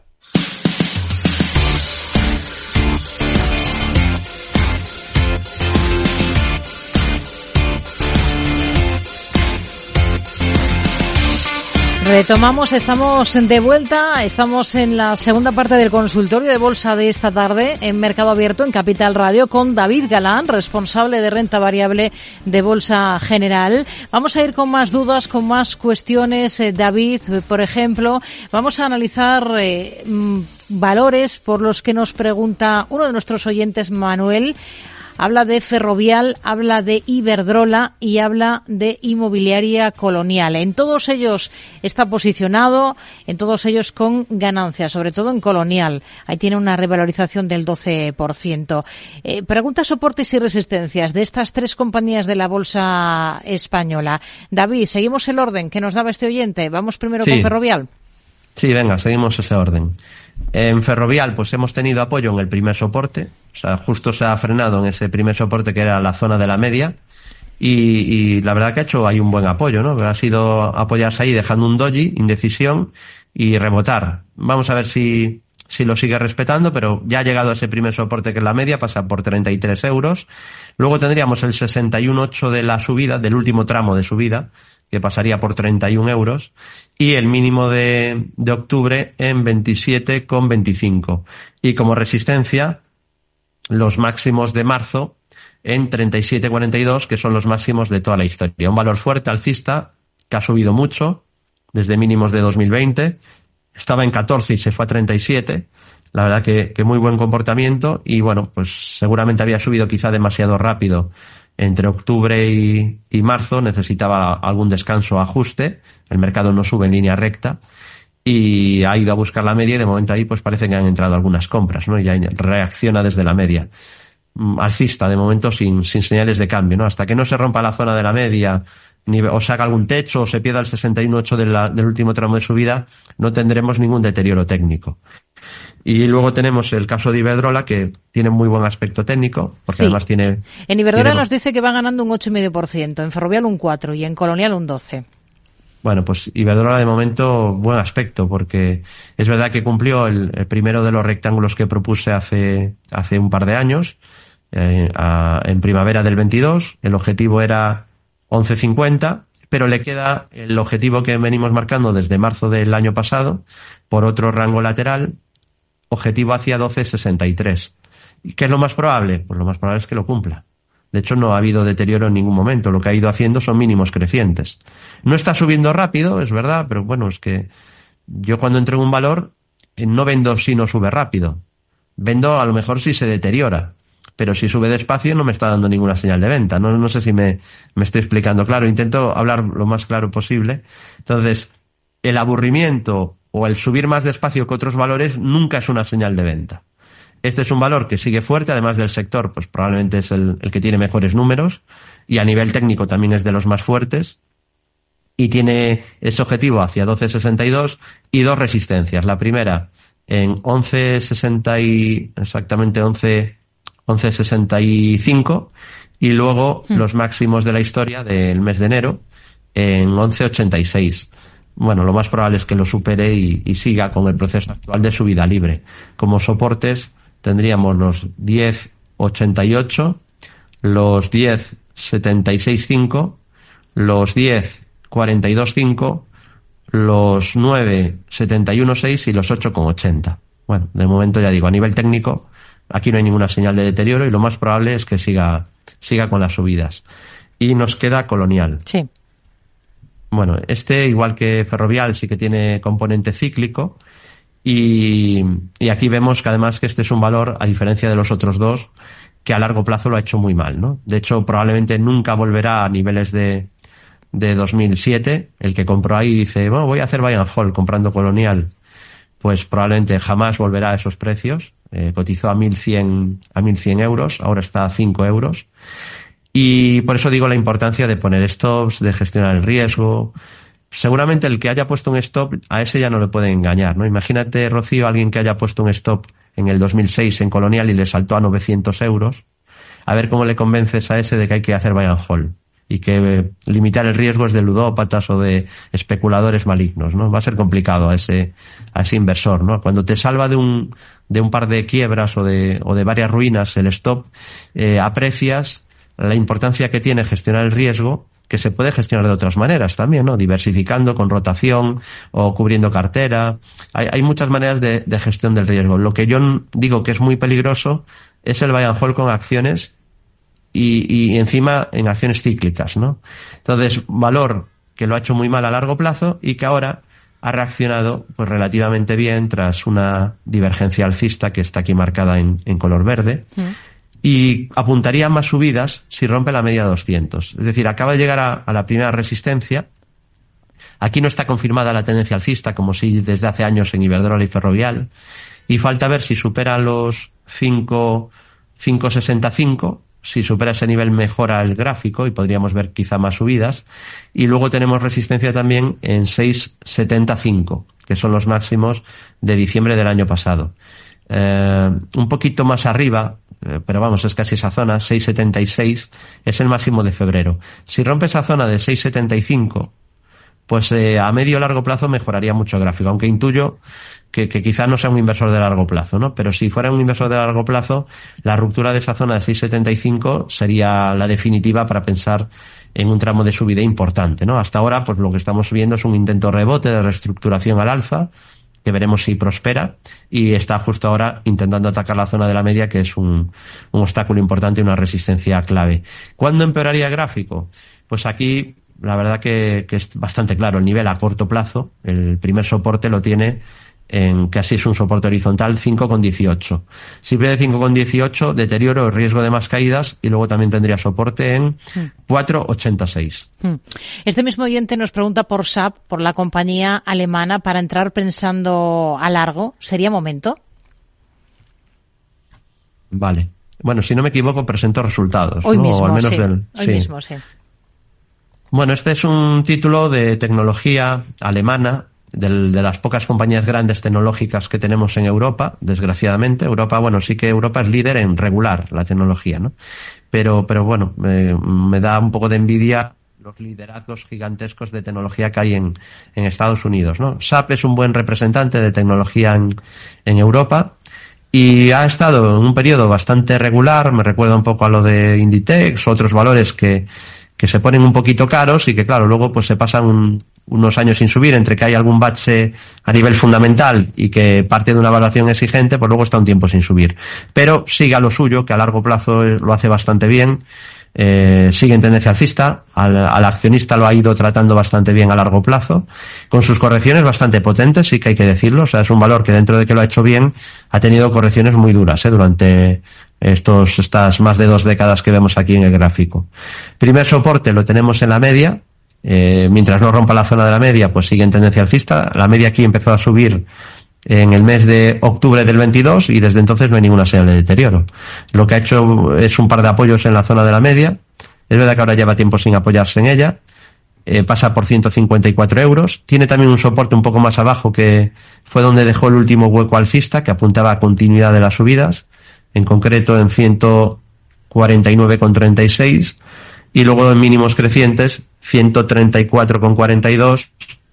Retomamos, estamos de vuelta, estamos en la segunda parte del consultorio de bolsa de esta tarde en Mercado Abierto en Capital Radio con David Galán, responsable de renta variable de Bolsa General. Vamos a ir con más dudas, con más cuestiones. Eh, David, por ejemplo, vamos a analizar eh, valores por los que nos pregunta uno de nuestros oyentes, Manuel. Habla de Ferrovial, habla de Iberdrola y habla de Inmobiliaria Colonial. En todos ellos está posicionado, en todos ellos con ganancias, sobre todo en Colonial. Ahí tiene una revalorización del doce por ciento. Eh, pregunta soportes y resistencias de estas tres compañías de la bolsa española. David, seguimos el orden que nos daba este oyente. Vamos primero sí. con Ferrovial. Sí, venga, seguimos ese orden. En Ferrovial, pues hemos tenido apoyo en el primer soporte, o sea, justo se ha frenado en ese primer soporte que era la zona de la media, y, y la verdad que ha hecho ahí un buen apoyo, ¿no? Ha sido apoyarse ahí dejando un doji, indecisión, y rebotar. Vamos a ver si, si lo sigue respetando, pero ya ha llegado a ese primer soporte que es la media, pasa por treinta y tres euros. Luego tendríamos el sesenta y uno coma ocho de la subida, del último tramo de subida, que pasaría por treinta y un euros, y el mínimo de, de octubre en veintisiete coma veinticinco. Y como resistencia, los máximos de marzo en treinta y siete coma cuarenta y dos, que son los máximos de toda la historia. Un valor fuerte alcista, que ha subido mucho, desde mínimos de dos mil veinte. Estaba en catorce y se fue a treinta y siete. La verdad que, que muy buen comportamiento, y bueno, pues seguramente había subido quizá demasiado rápido entre octubre y, y marzo, necesitaba algún descanso o ajuste. El mercado no sube en línea recta y ha ido a buscar la media y de momento ahí pues parece que han entrado algunas compras, ¿no? Y ya reacciona desde la media. Alcista, de momento sin, sin señales de cambio, ¿no? Hasta que no se rompa la zona de la media, ni, o se haga algún techo, o se pierda el sesenta y uno coma ocho de la, del último tramo de subida, no tendremos ningún deterioro técnico. Y luego tenemos el caso de Iberdrola, que tiene muy buen aspecto técnico, porque sí. además tiene... En Iberdrola tiene... nos dice que va ganando un ocho coma cinco por ciento, en Ferrovial un cuatro por ciento y en Colonial un doce por ciento. Bueno, pues Iberdrola de momento buen aspecto, porque es verdad que cumplió el, el primero de los rectángulos que propuse hace, hace un par de años, eh, a, en primavera del veintidós. El objetivo era once cincuenta, pero le queda el objetivo que venimos marcando desde marzo del año pasado, por otro rango lateral, objetivo hacia doce sesenta y tres. ¿Y qué es lo más probable? Pues lo más probable es que lo cumpla. De hecho, no ha habido deterioro en ningún momento. Lo que ha ido haciendo son mínimos crecientes. No está subiendo rápido, es verdad, pero bueno, es que yo cuando entrego un valor no vendo si no sube rápido. Vendo a lo mejor si se deteriora. Pero si sube despacio no me está dando ninguna señal de venta. No, no sé si me, me estoy explicando claro. Intento hablar lo más claro posible. Entonces, el aburrimiento o el subir más despacio que otros valores nunca es una señal de venta. Este es un valor que sigue fuerte, además del sector, pues probablemente es el, el que tiene mejores números, y a nivel técnico también es de los más fuertes, y tiene ese objetivo hacia doce sesenta y dos y dos resistencias. La primera en once sesenta y exactamente once sesenta y cinco, y luego hmm. los máximos de la historia del mes de enero en once ochenta y seis. Bueno, lo más probable es que lo supere y, y siga con el proceso actual de subida libre. Como soportes tendríamos los diez ochenta y ocho, los diez setenta y seis cinco, los diez cuarenta y dos cinco, los nueve setenta y uno seis y los ocho ochenta. Bueno, de momento ya digo, a nivel técnico aquí no hay ninguna señal de deterioro y lo más probable es que siga siga con las subidas. Y nos queda Colonial. Sí. Bueno, este, igual que Ferrovial, sí que tiene componente cíclico. Y, y aquí vemos que además que este es un valor, a diferencia de los otros dos, que a largo plazo lo ha hecho muy mal, ¿no? De hecho, probablemente nunca volverá a niveles de, de dos mil siete. El que compró ahí dice, bueno, voy a hacer buy and hold comprando Colonial. Pues probablemente jamás volverá a esos precios. Eh, cotizó a mil cien, a mil cien euros, ahora está a cinco euros. Y por eso digo la importancia de poner stops, de gestionar el riesgo. Seguramente el que haya puesto un stop, a ese ya no le puede engañar, ¿no? Imagínate, Rocío, alguien que haya puesto un stop en el dos mil seis en Colonial y le saltó a novecientos euros. A ver cómo le convences a ese de que hay que hacer buy and hold. Y que eh, limitar el riesgo es de ludópatas o de especuladores malignos, ¿no? Va a ser complicado a ese, a ese inversor, ¿no? Cuando te salva de un, de un par de quiebras o de, o de varias ruinas el stop, eh, aprecias la importancia que tiene gestionar el riesgo, que se puede gestionar de otras maneras también, ¿no? Diversificando con rotación o cubriendo cartera. Hay, hay muchas maneras de, de gestión del riesgo. Lo que yo digo que es muy peligroso es el buy and hold con acciones y, y encima en acciones cíclicas, ¿no? Entonces, valor que lo ha hecho muy mal a largo plazo y que ahora ha reaccionado pues relativamente bien tras una divergencia alcista que está aquí marcada en, en color verde. Mm. Y apuntaría más subidas si rompe la media doscientos. Es decir, acaba de llegar a, a la primera resistencia. Aquí no está confirmada la tendencia alcista, como sí desde hace años en Iberdrola y Ferrovial. Y falta ver si supera los cinco sesenta y cinco. Si supera ese nivel mejora el gráfico y podríamos ver quizá más subidas. Y luego tenemos resistencia también en seis setenta y cinco, que son los máximos de diciembre del año pasado. Eh, un poquito más arriba, pero vamos, es casi esa zona, seis setenta y seis, es el máximo de febrero. Si rompe esa zona de seis setenta y cinco, pues eh, a medio o largo plazo mejoraría mucho el gráfico, aunque intuyo que, que quizá no sea un inversor de largo plazo, ¿no? Pero si fuera un inversor de largo plazo, la ruptura de esa zona de seis setenta y cinco sería la definitiva para pensar en un tramo de subida importante, ¿no? Hasta ahora, pues lo que estamos viendo es un intento rebote de reestructuración al alza, que veremos si prospera, y está justo ahora intentando atacar la zona de la media, que es un, un obstáculo importante y una resistencia clave. ¿Cuándo empeoraría el gráfico? Pues aquí la verdad que, que es bastante claro. El nivel a corto plazo, el primer soporte lo tiene en que así es un soporte horizontal cinco coma dieciocho. Si pierde cinco coma dieciocho, deterioro, riesgo de más caídas, y luego también tendría soporte en cuatro coma ochenta y seis. Este mismo oyente nos pregunta por S A P, por la compañía alemana, para entrar pensando a largo. ¿Sería momento? Vale. Bueno, si no me equivoco, presento resultados. Hoy ¿no? mismo, o al menos sí. del... Hoy sí. mismo, sí. Bueno, este es un título de tecnología alemana, del, de las pocas compañías grandes tecnológicas que tenemos en Europa, desgraciadamente. Europa, bueno, sí que Europa es líder en regular la tecnología, ¿no? Pero, pero bueno, me, me da un poco de envidia los liderazgos gigantescos de tecnología que hay en, en Estados Unidos, ¿no? S A P es un buen representante de tecnología en, en Europa y ha estado en un periodo bastante regular. Me recuerda un poco a lo de Inditex, otros valores que, que se ponen un poquito caros y que, claro, luego pues se pasan un, unos años sin subir, entre que hay algún bache a nivel fundamental y que parte de una evaluación exigente, pues luego está un tiempo sin subir. Pero sigue a lo suyo, que a largo plazo lo hace bastante bien. Eh, sigue en tendencia alcista, al, al accionista lo ha ido tratando bastante bien a largo plazo, con sus correcciones bastante potentes, sí que hay que decirlo. O sea, es un valor que, dentro de que lo ha hecho bien, ha tenido correcciones muy duras, ¿eh? durante estos estas más de dos décadas que vemos aquí en el gráfico. Primer soporte lo tenemos en la media, eh, mientras no rompa la zona de la media, pues sigue en tendencia alcista. La media aquí empezó a subir en el mes de octubre del veintidós y desde entonces no hay ninguna señal de deterioro. Lo que ha hecho es un par de apoyos en la zona de la media. Es verdad que ahora lleva tiempo sin apoyarse en ella. Eh, pasa por ciento cincuenta y cuatro euros. Tiene también un soporte un poco más abajo, que fue donde dejó el último hueco alcista, que apuntaba a continuidad de las subidas, en concreto en ciento cuarenta y nueve coma treinta y seis, y luego en mínimos crecientes ciento treinta y cuatro coma cuarenta y dos,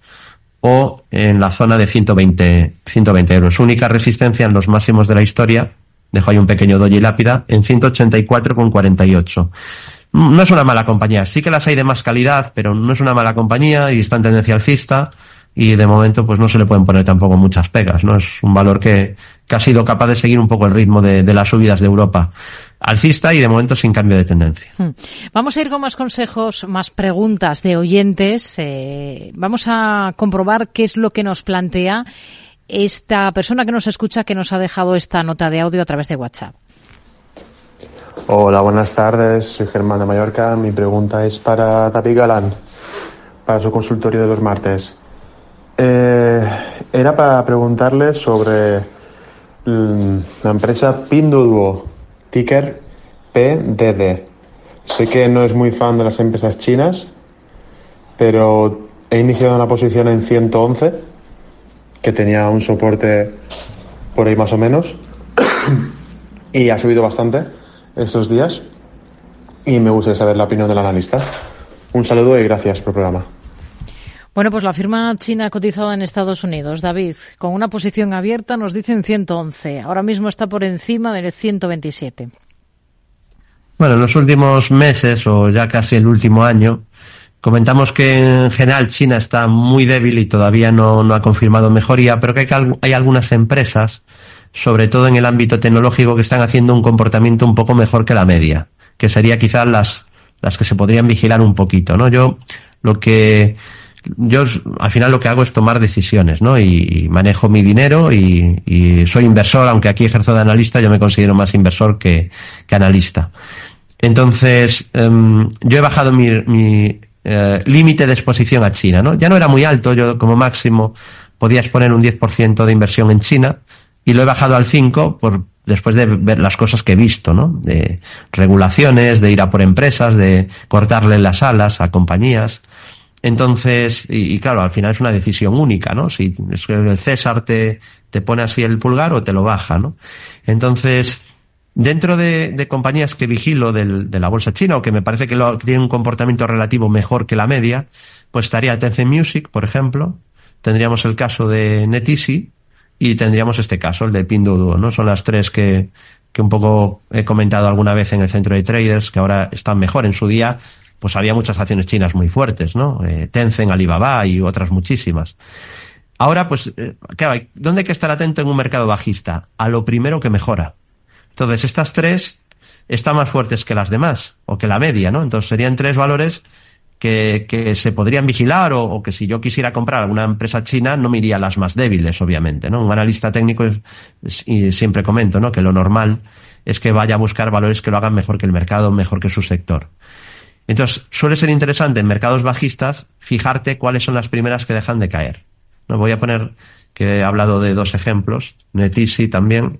o en la zona de ciento veinte euros. Su única resistencia en los máximos de la historia, dejo ahí un pequeño doji lápida, en ciento ochenta y cuatro coma cuarenta y ocho. No es una mala compañía, sí que las hay de más calidad, pero no es una mala compañía y está en tendencia alcista, y de momento pues no se le pueden poner tampoco muchas pegas, ¿no? Es un valor que, que ha sido capaz de seguir un poco el ritmo de, de las subidas de Europa. Alcista y de momento sin cambio de tendencia. Vamos a ir con más consejos, más preguntas de oyentes. Eh, vamos a comprobar qué es lo que nos plantea esta persona que nos escucha, que nos ha dejado esta nota de audio a través de WhatsApp. Hola, buenas tardes. Soy Germán de Mallorca. Mi pregunta es para David Galán, para su consultorio de los martes. Eh, era para preguntarle sobre la empresa Pinduoduo, ticker P D D. Sé que no es muy fan de las empresas chinas, pero he iniciado una posición en ciento once, que tenía un soporte por ahí más o menos, y ha subido bastante estos días, y me gustaría saber la opinión del analista. Un saludo y gracias por el programa. Bueno, pues la firma china cotizada en Estados Unidos, David, con una posición abierta, nos dicen ciento once. Ahora mismo está por encima del ciento veintisiete. Bueno, en los últimos meses, o ya casi el último año, comentamos que en general China está muy débil y todavía no, no ha confirmado mejoría, pero que hay, hay algunas empresas, sobre todo en el ámbito tecnológico, que están haciendo un comportamiento un poco mejor que la media, que sería quizás las, las que se podrían vigilar un poquito, ¿no? Yo lo que... Yo al final lo que hago es tomar decisiones, ¿no? Y, y manejo mi dinero y, y soy inversor, aunque aquí ejerzo de analista, yo me considero más inversor que, que analista. Entonces, um, yo he bajado mi, mi eh, límite de exposición a China, ¿no? Ya no era muy alto, yo como máximo podía exponer un diez por ciento de inversión en China, y lo he bajado al cinco por ciento por, después de ver las cosas que he visto, ¿no? De regulaciones, de ir a por empresas, de cortarle las alas a compañías. Entonces, y, y claro, al final es una decisión única, ¿no? Si el César te, te pone así el pulgar o te lo baja, ¿no? Entonces, dentro de, de compañías que vigilo del, de la bolsa china, o que me parece que, lo, que tienen un comportamiento relativo mejor que la media, pues estaría Tencent Music, por ejemplo, tendríamos el caso de NetEasy y tendríamos este caso, el de Pinduoduo, ¿no? Son las tres que, que un poco he comentado alguna vez en el centro de traders, que ahora están mejor. En su día pues había muchas acciones chinas muy fuertes, ¿no? Eh, Tencent, Alibaba y otras muchísimas. Ahora, pues, eh, claro, ¿dónde hay que estar atento en un mercado bajista? A lo primero que mejora. Entonces, estas tres están más fuertes que las demás, o que la media, ¿no? Entonces, serían tres valores que, que se podrían vigilar o, o que si yo quisiera comprar alguna empresa china no me iría a las más débiles, obviamente, ¿no? Un analista técnico es, es, y siempre comento, ¿no?, que lo normal es que vaya a buscar valores que lo hagan mejor que el mercado, mejor que su sector. Entonces, suele ser interesante en mercados bajistas fijarte cuáles son las primeras que dejan de caer. No voy a poner que he hablado de dos ejemplos, Netisi también,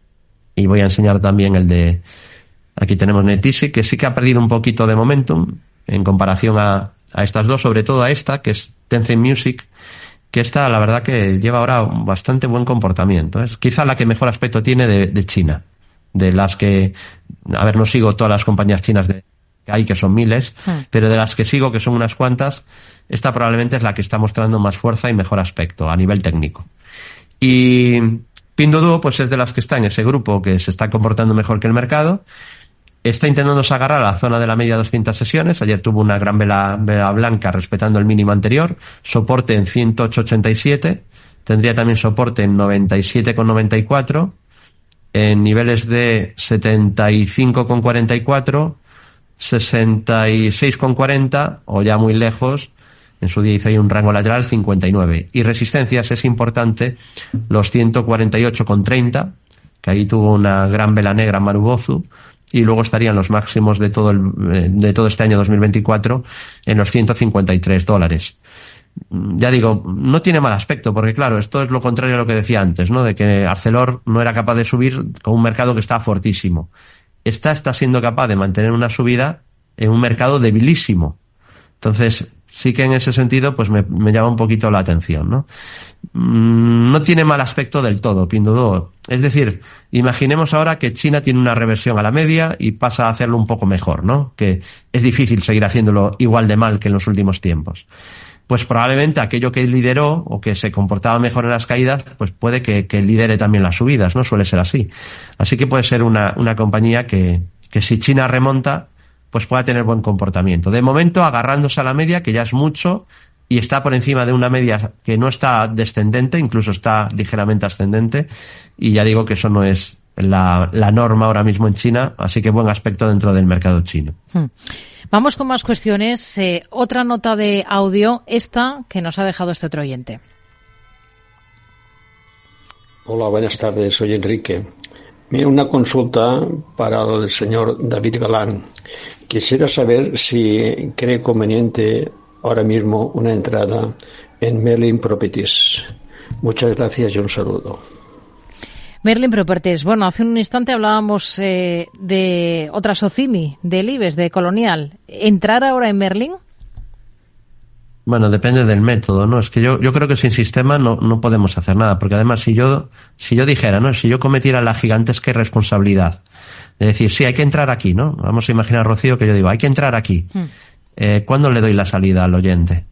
y voy a enseñar también el de, aquí tenemos Netisi, que sí que ha perdido un poquito de momentum en comparación a, a estas dos, sobre todo a esta, que es Tencent Music, que esta, la verdad, que lleva ahora un bastante buen comportamiento. Es quizá la que mejor aspecto tiene de, de China, de las que, a ver, no sigo todas las compañías chinas de, que hay, que son miles, ah. pero de las que sigo, que son unas cuantas, esta probablemente es la que está mostrando más fuerza y mejor aspecto a nivel técnico. Y Pinduoduo, pues es de las que está en ese grupo que se está comportando mejor que el mercado. Está intentándose agarrar a la zona de la media doscientas sesiones. Ayer tuvo una gran vela, vela blanca respetando el mínimo anterior. Soporte en ciento ocho coma ochenta y siete. Tendría también soporte en noventa y siete coma noventa y cuatro. En niveles de setenta y cinco coma cuarenta y cuatro, sesenta y seis coma cuarenta o ya muy lejos. En su día hizo ahí un rango lateral cincuenta y nueve. Y resistencias es importante los ciento cuarenta y ocho coma treinta, que ahí tuvo una gran vela negra Marubozu. Y luego estarían los máximos de todo el, de todo este año dos mil veinticuatro en los ciento cincuenta y tres dólares. Ya digo, no tiene mal aspecto, porque claro, esto es lo contrario a lo que decía antes, ¿no? De que Arcelor no era capaz de subir con un mercado que está fortísimo. Esta está siendo capaz de mantener una subida en un mercado debilísimo. Entonces, sí que en ese sentido, pues me, me llama un poquito la atención, ¿no? Mm, no tiene mal aspecto del todo, Pinduoduo. Es decir, imaginemos ahora que China tiene una reversión a la media y pasa a hacerlo un poco mejor, ¿no? Que es difícil seguir haciéndolo igual de mal que en los últimos tiempos. Pues probablemente aquello que lideró o que se comportaba mejor en las caídas, pues puede que, que lidere también las subidas, ¿no? Suele ser así. Así que puede ser una, una compañía que, que si China remonta, pues pueda tener buen comportamiento. De momento, agarrándose a la media, que ya es mucho, y está por encima de una media que no está descendente, incluso está ligeramente ascendente, y ya digo que eso no es la, la norma ahora mismo en China, así que buen aspecto dentro del mercado chino. Hmm. Vamos con más cuestiones. Eh, otra nota de audio, esta que nos ha dejado este otro oyente. Hola, buenas tardes, soy Enrique. Mira, una consulta para el señor David Galán. Quisiera saber si cree conveniente ahora mismo una entrada en Merlin Properties. Muchas gracias y un saludo. Merlin Properties. Bueno, hace un instante hablábamos eh, de otra Socimi, del IBEX, de Colonial. ¿Entrar ahora en Merlin? Bueno, depende del método, ¿no? Es que yo, yo creo que sin sistema no, no podemos hacer nada, porque además si yo, si yo dijera, ¿no? Si yo cometiera la gigantesca irresponsabilidad de decir, sí, hay que entrar aquí, ¿no? Vamos a imaginar, Rocío, que yo digo, hay que entrar aquí. Hmm. Eh, ¿Cuándo le doy la salida al oyente?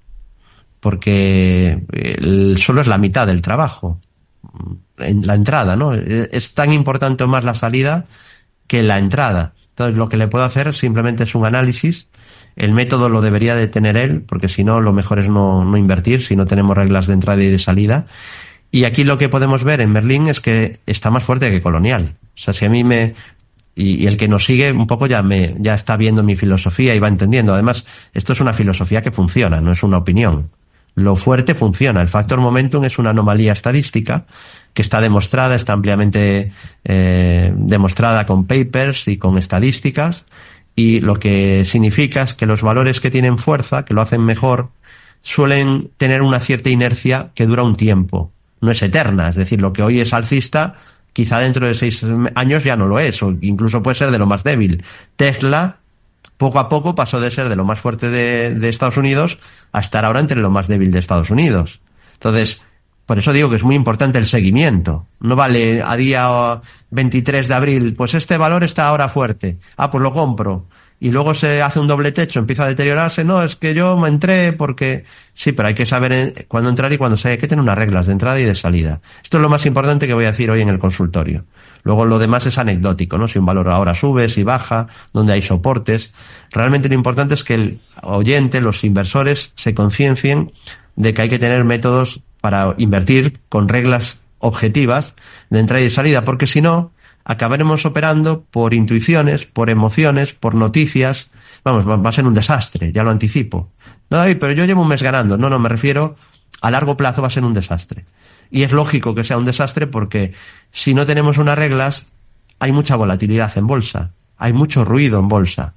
Porque el, solo es la mitad del trabajo, en la entrada, ¿no? Es tan importante o más la salida que la entrada. Entonces, lo que le puedo hacer simplemente es un análisis. El método lo debería de tener él, porque si no, lo mejor es no, no invertir, si no tenemos reglas de entrada y de salida. Y aquí lo que podemos ver en Merlin es que está más fuerte que Colonial. O sea, si a mí me... Y, y el que nos sigue un poco ya me ya está viendo mi filosofía y va entendiendo. Además, esto es una filosofía que funciona, no es una opinión. Lo fuerte funciona. El factor momentum es una anomalía estadística que está demostrada, está ampliamente eh, demostrada con papers y con estadísticas. Y lo que significa es que los valores que tienen fuerza, que lo hacen mejor, suelen tener una cierta inercia que dura un tiempo. No es eterna. Es decir, lo que hoy es alcista, quizá dentro de seis años ya no lo es, o incluso puede ser de lo más débil. Tesla, poco a poco, pasó de ser de lo más fuerte de, de Estados Unidos a estar ahora entre lo más débil de Estados Unidos. Entonces, por eso digo que es muy importante el seguimiento. No vale a día veintitrés de abril, pues este valor está ahora fuerte. Ah, pues lo compro. Y luego se hace un doble techo, empieza a deteriorarse. No, es que yo me entré porque... Sí, pero hay que saber cuándo entrar y cuándo salir. Hay que tener unas reglas de entrada y de salida. Esto es lo más importante que voy a decir hoy en el consultorio. Luego lo demás es anecdótico, ¿no? Si un valor ahora sube, si baja, donde hay soportes. Realmente lo importante es que el oyente, los inversores, se conciencien de que hay que tener métodos para invertir con reglas objetivas de entrada y de salida, porque si no, acabaremos operando por intuiciones, por emociones, por noticias, vamos, va a ser un desastre, ya lo anticipo. No, David, pero yo llevo un mes ganando. No, no, me refiero a largo plazo va a ser un desastre. Y es lógico que sea un desastre porque si no tenemos unas reglas, hay mucha volatilidad en bolsa, hay mucho ruido en bolsa.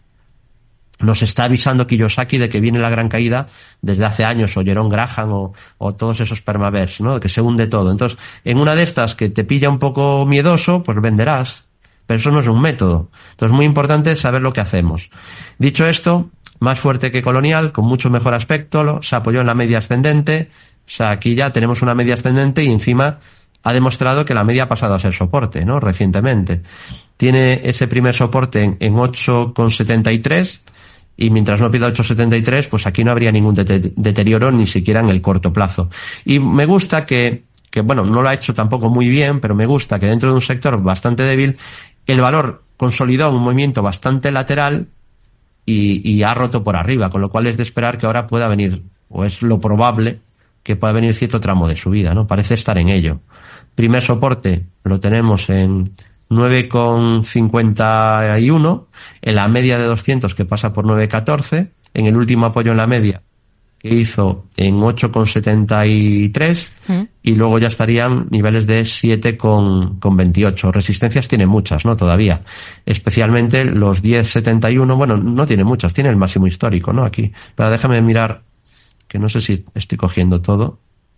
Nos está avisando Kiyosaki de que viene la gran caída desde hace años, o Jerome Graham, o, o todos esos permavers, ¿no? Que se hunde todo. Entonces, en una de estas que te pilla un poco miedoso, pues venderás. Pero eso no es un método. Entonces, muy importante saber lo que hacemos. Dicho esto, más fuerte que Colonial, con mucho mejor aspecto, se apoyó en la media ascendente. O sea, aquí ya tenemos una media ascendente y encima ha demostrado que la media ha pasado a ser soporte, ¿no? Recientemente. Tiene ese primer soporte en, en ocho coma setenta y tres. Y mientras no pida ocho coma setenta y tres, pues aquí no habría ningún de- deterioro ni siquiera en el corto plazo. Y me gusta que, que, bueno, no lo ha hecho tampoco muy bien, pero me gusta que dentro de un sector bastante débil, el valor consolidó un movimiento bastante lateral y, y ha roto por arriba, con lo cual es de esperar que ahora pueda venir, o es lo probable, que pueda venir cierto tramo de subida, ¿no? Parece estar en ello. Primer soporte lo tenemos en nueve coma cincuenta y uno, en la media de doscientos que pasa por nueve coma catorce, en el último apoyo en la media que hizo en ocho coma setenta y tres, ¿Mm? Y luego ya estarían niveles de siete coma veintiocho. Resistencias tiene muchas, ¿no? Todavía. Especialmente los diez coma setenta y uno, bueno, no tiene muchas, tiene el máximo histórico, ¿no? Aquí. Pero déjame mirar, que no sé si estoy cogiendo todo.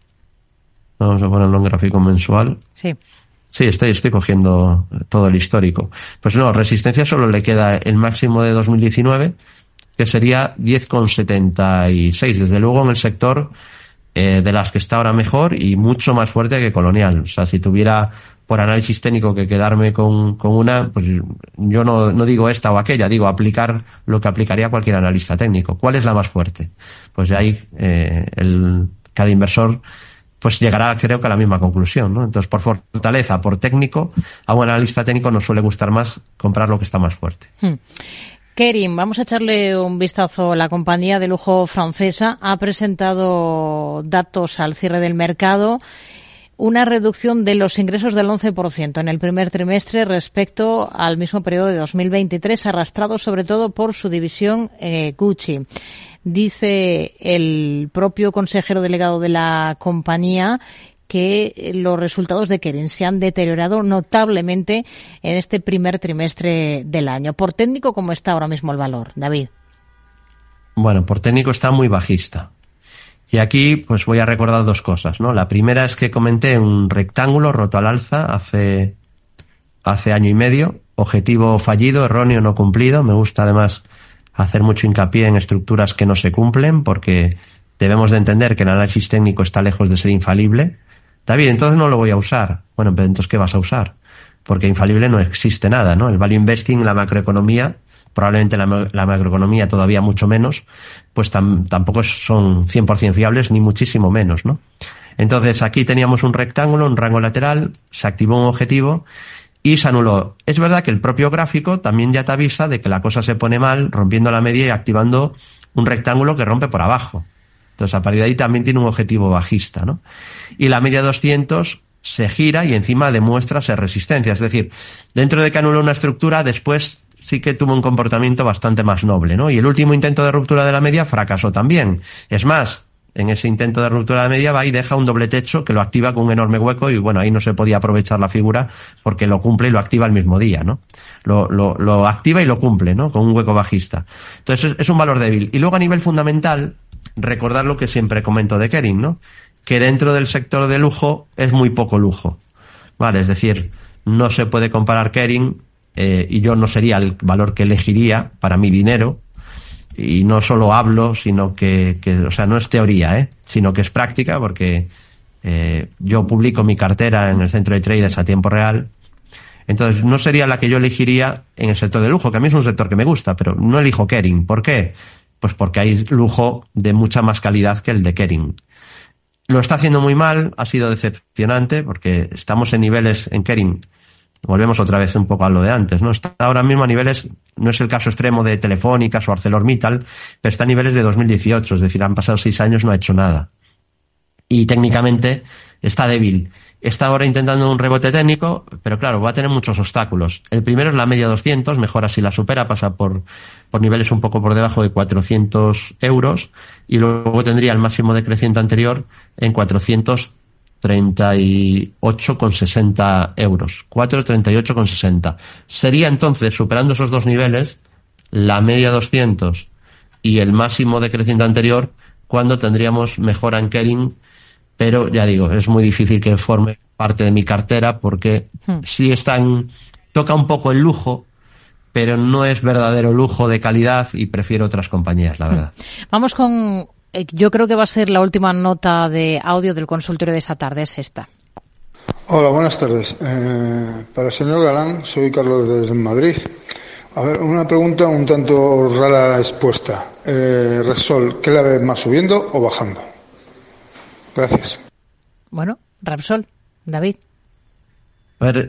Vamos a ponerlo en gráfico mensual. Sí. Sí, estoy, estoy cogiendo todo el histórico. Pues no, resistencia solo le queda el máximo de dos mil diecinueve, que sería diez coma setenta y seis. Desde luego en el sector eh, de las que está ahora mejor y mucho más fuerte que Colonial. O sea, si tuviera por análisis técnico que quedarme con, con una, pues yo no, no digo esta o aquella, digo aplicar lo que aplicaría cualquier analista técnico. ¿Cuál es la más fuerte? Pues de ahí eh, el, cada inversor pues llegará, creo que a la misma conclusión, ¿no? Entonces, por fortaleza, por técnico, a un analista técnico nos suele gustar más comprar lo que está más fuerte. Hmm. Kering, vamos a echarle un vistazo. La compañía de lujo francesa ha presentado datos al cierre del mercado. Una reducción de los ingresos del once por ciento en el primer trimestre respecto al mismo periodo de dos mil veintitrés, arrastrado sobre todo por su división eh, Gucci. Dice el propio consejero delegado de la compañía que los resultados de Kering se han deteriorado notablemente en este primer trimestre del año. Por técnico, ¿cómo está ahora mismo el valor, David? Bueno, por técnico está muy bajista. Y aquí pues voy a recordar dos cosas, ¿no? La primera es que comenté un rectángulo roto al alza hace, hace año y medio, objetivo fallido, erróneo, no cumplido. Me gusta además hacer mucho hincapié en estructuras que no se cumplen porque debemos de entender que el análisis técnico está lejos de ser infalible. David, entonces no lo voy a usar. Bueno, pero entonces ¿qué vas a usar? Porque infalible no existe nada, ¿no? El value investing, la macroeconomía, probablemente la, la macroeconomía todavía mucho menos, pues tam, tampoco son cien por ciento fiables, ni muchísimo menos, ¿no? Entonces aquí teníamos un rectángulo, un rango lateral, se activó un objetivo y se anuló. Es verdad que el propio gráfico también ya te avisa de que la cosa se pone mal, rompiendo la media y activando un rectángulo que rompe por abajo. Entonces, a partir de ahí también tiene un objetivo bajista, ¿no? Y la media doscientos se gira y encima demuestra ser resistencia. Es decir, dentro de que anuló una estructura, después sí que tuvo un comportamiento bastante más noble, ¿no? Y el último intento de ruptura de la media fracasó también. Es más, en ese intento de ruptura de la media va y deja un doble techo que lo activa con un enorme hueco y, bueno, ahí no se podía aprovechar la figura porque lo cumple y lo activa el mismo día, ¿no? Lo, lo, lo activa y lo cumple, ¿no? Con un hueco bajista. Entonces, es, es un valor débil. Y luego, a nivel fundamental, recordar lo que siempre comento de Kering, ¿no? Que dentro del sector de lujo es muy poco lujo, ¿vale? Es decir, no se puede comparar Kering eh, y yo no sería el valor que elegiría para mi dinero, y no solo hablo, sino que, que o sea, no es teoría, ¿eh? Sino que es práctica, porque eh, yo publico mi cartera en el centro de traders a tiempo real. Entonces, no sería la que yo elegiría en el sector de lujo, que a mí es un sector que me gusta, pero no elijo Kering. ¿Por qué? Pues porque hay lujo de mucha más calidad que el de Kering. Lo está haciendo muy mal, ha sido decepcionante, porque estamos en niveles en Kering, volvemos otra vez un poco a lo de antes, ¿no? Está ahora mismo a niveles, no es el caso extremo de Telefónicas o ArcelorMittal, pero está a niveles de dos mil dieciocho, es decir, han pasado seis años, no ha hecho nada. y técnicamente está débil. Está ahora intentando un rebote técnico, pero claro, va a tener muchos obstáculos. El primero es la media doscientos, mejora si la supera, pasa por, por niveles un poco por debajo de cuatrocientos euros, y luego tendría el máximo decreciente anterior en cuatrocientos treinta y ocho coma sesenta euros. cuatrocientos treinta y ocho coma sesenta. Sería entonces, superando esos dos niveles, la media doscientos y el máximo decreciente anterior, cuando tendríamos mejor anchoring. Pero ya digo, es muy difícil que forme parte de mi cartera porque hmm. sí están, toca un poco el lujo, pero no es verdadero lujo de calidad y prefiero otras compañías, la verdad. Hmm. Vamos con, eh, yo creo que va a ser la última nota de audio del consultorio de esta tarde, es esta. Hola, buenas tardes. Eh, para el señor Galán, soy Carlos desde Madrid. A ver, una pregunta un tanto rara expuesta. Eh, Repsol, ¿qué la ves más subiendo o bajando? Gracias. Bueno, Repsol, David. A ver,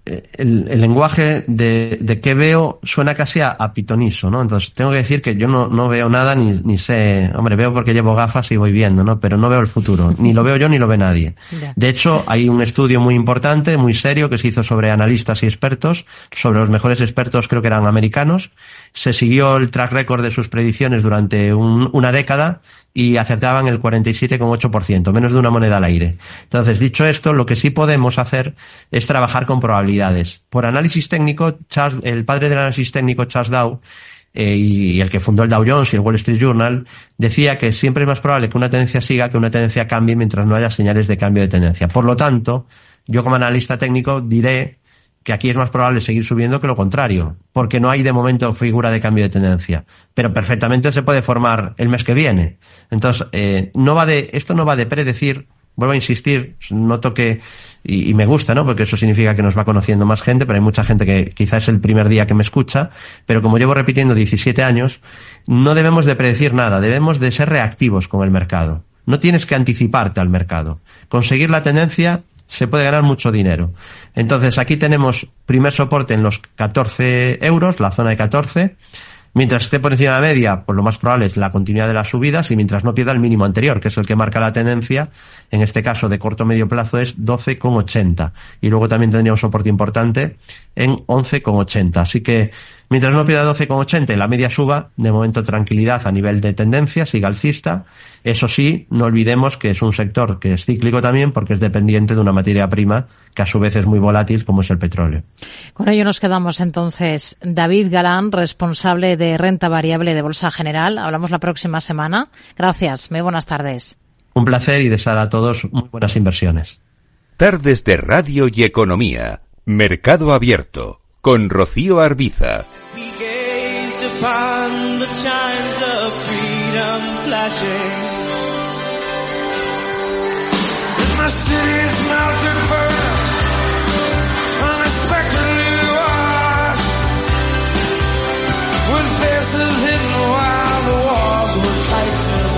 el, el lenguaje de, de qué veo suena casi a, a pitoniso, ¿no? Entonces tengo que decir que yo no, no veo nada ni, ni sé, hombre, veo porque llevo gafas y voy viendo, ¿no? Pero no veo el futuro, ni lo veo yo ni lo ve nadie. De hecho, hay un estudio muy importante, muy serio, que se hizo sobre analistas y expertos, sobre los mejores expertos, creo que eran americanos. Se siguió el track record de sus predicciones durante un, una década y acertaban el cuarenta y siete coma ocho por ciento, menos de una moneda al aire. Entonces, dicho esto, lo que sí podemos hacer es trabajar con probabilidades. Por análisis técnico, Charles, el padre del análisis técnico, Charles Dow, eh, y, y el que fundó el Dow Jones y el Wall Street Journal, decía que siempre es más probable que una tendencia siga que una tendencia cambie mientras no haya señales de cambio de tendencia. Por lo tanto, yo como analista técnico diré que aquí es más probable seguir subiendo que lo contrario, porque no hay de momento figura de cambio de tendencia, pero perfectamente se puede formar el mes que viene. Entonces, eh, no va de, esto no va de predecir, vuelvo a insistir, noto que, y, y me gusta, ¿no? Porque eso significa que nos va conociendo más gente, pero hay mucha gente que quizás es el primer día que me escucha, pero como llevo repitiendo diecisiete años, no debemos de predecir nada, debemos de ser reactivos con el mercado. No tienes que anticiparte al mercado. Conseguir la tendencia se puede ganar mucho dinero. Entonces aquí tenemos primer soporte en los catorce euros, la zona de catorce. Mientras esté por encima de la media, pues lo más probable es la continuidad de las subidas, y mientras no pierda el mínimo anterior, que es el que marca la tendencia, en este caso de corto o medio plazo es doce coma ochenta. Y luego también tendría un soporte importante en once coma ochenta. Así que mientras no pierda doce coma ochenta y la media suba, de momento tranquilidad a nivel de tendencia, siga alcista. Eso sí, no olvidemos que es un sector que es cíclico también, porque es dependiente de una materia prima que a su vez es muy volátil, como es el petróleo. Con ello nos quedamos entonces. David Galán, responsable de renta variable de Bolsa General. Hablamos la próxima semana. Gracias. Muy buenas tardes. Un placer y desear a todos muy buenas inversiones. Tardes de Radio y Economía. Mercado Abierto. Con Rocío Arbiza. My city's melted further, unexpectedly washed, with faces hidden while the walls were tightening.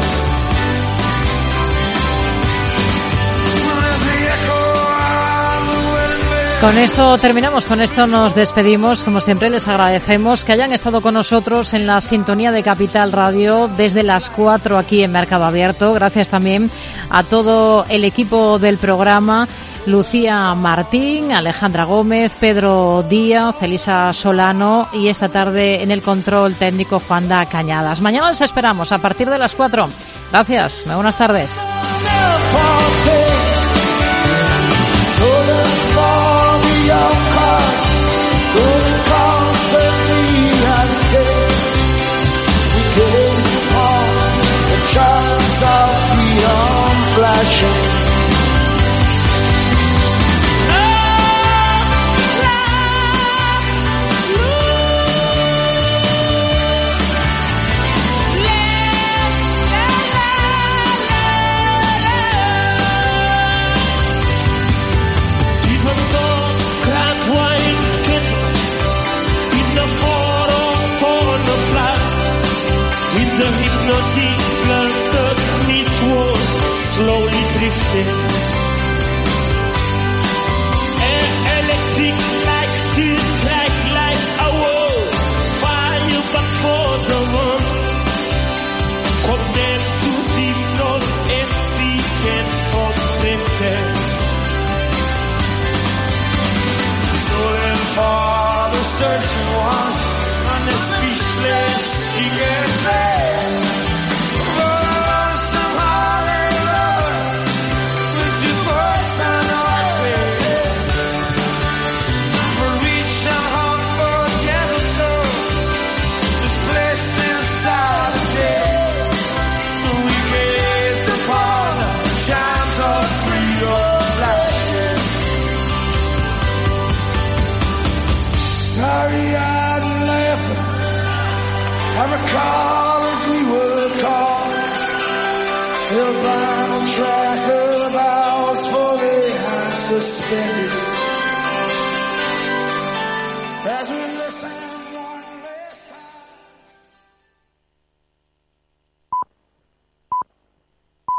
There's the echo of the wedding bell. Con esto terminamos, con esto nos despedimos. Como siempre, les agradecemos que hayan estado con nosotros en la sintonía de Capital Radio desde las cuatro aquí en Mercado Abierto. Gracias también a todo el equipo del programa, Lucía Martín, Alejandra Gómez, Pedro Díaz, Elisa Solano y esta tarde en el control técnico Juanda Cañadas. Mañana les esperamos a partir de las cuatro. Gracias, muy buenas tardes. Flashing slowly drifting, electric like steel, like like a wall, fire back for the month, condemned to this north-east weekend for version was on the speechless she gets there. Oh, somehow they love her with two voice and hearted. For reach and hunt for a gentle soul, this place inside the day. We gazed upon the chimes of freedom flashing. Starry-eyed and laughing, I recall as we were caught, held by a track of ours for the high suspended.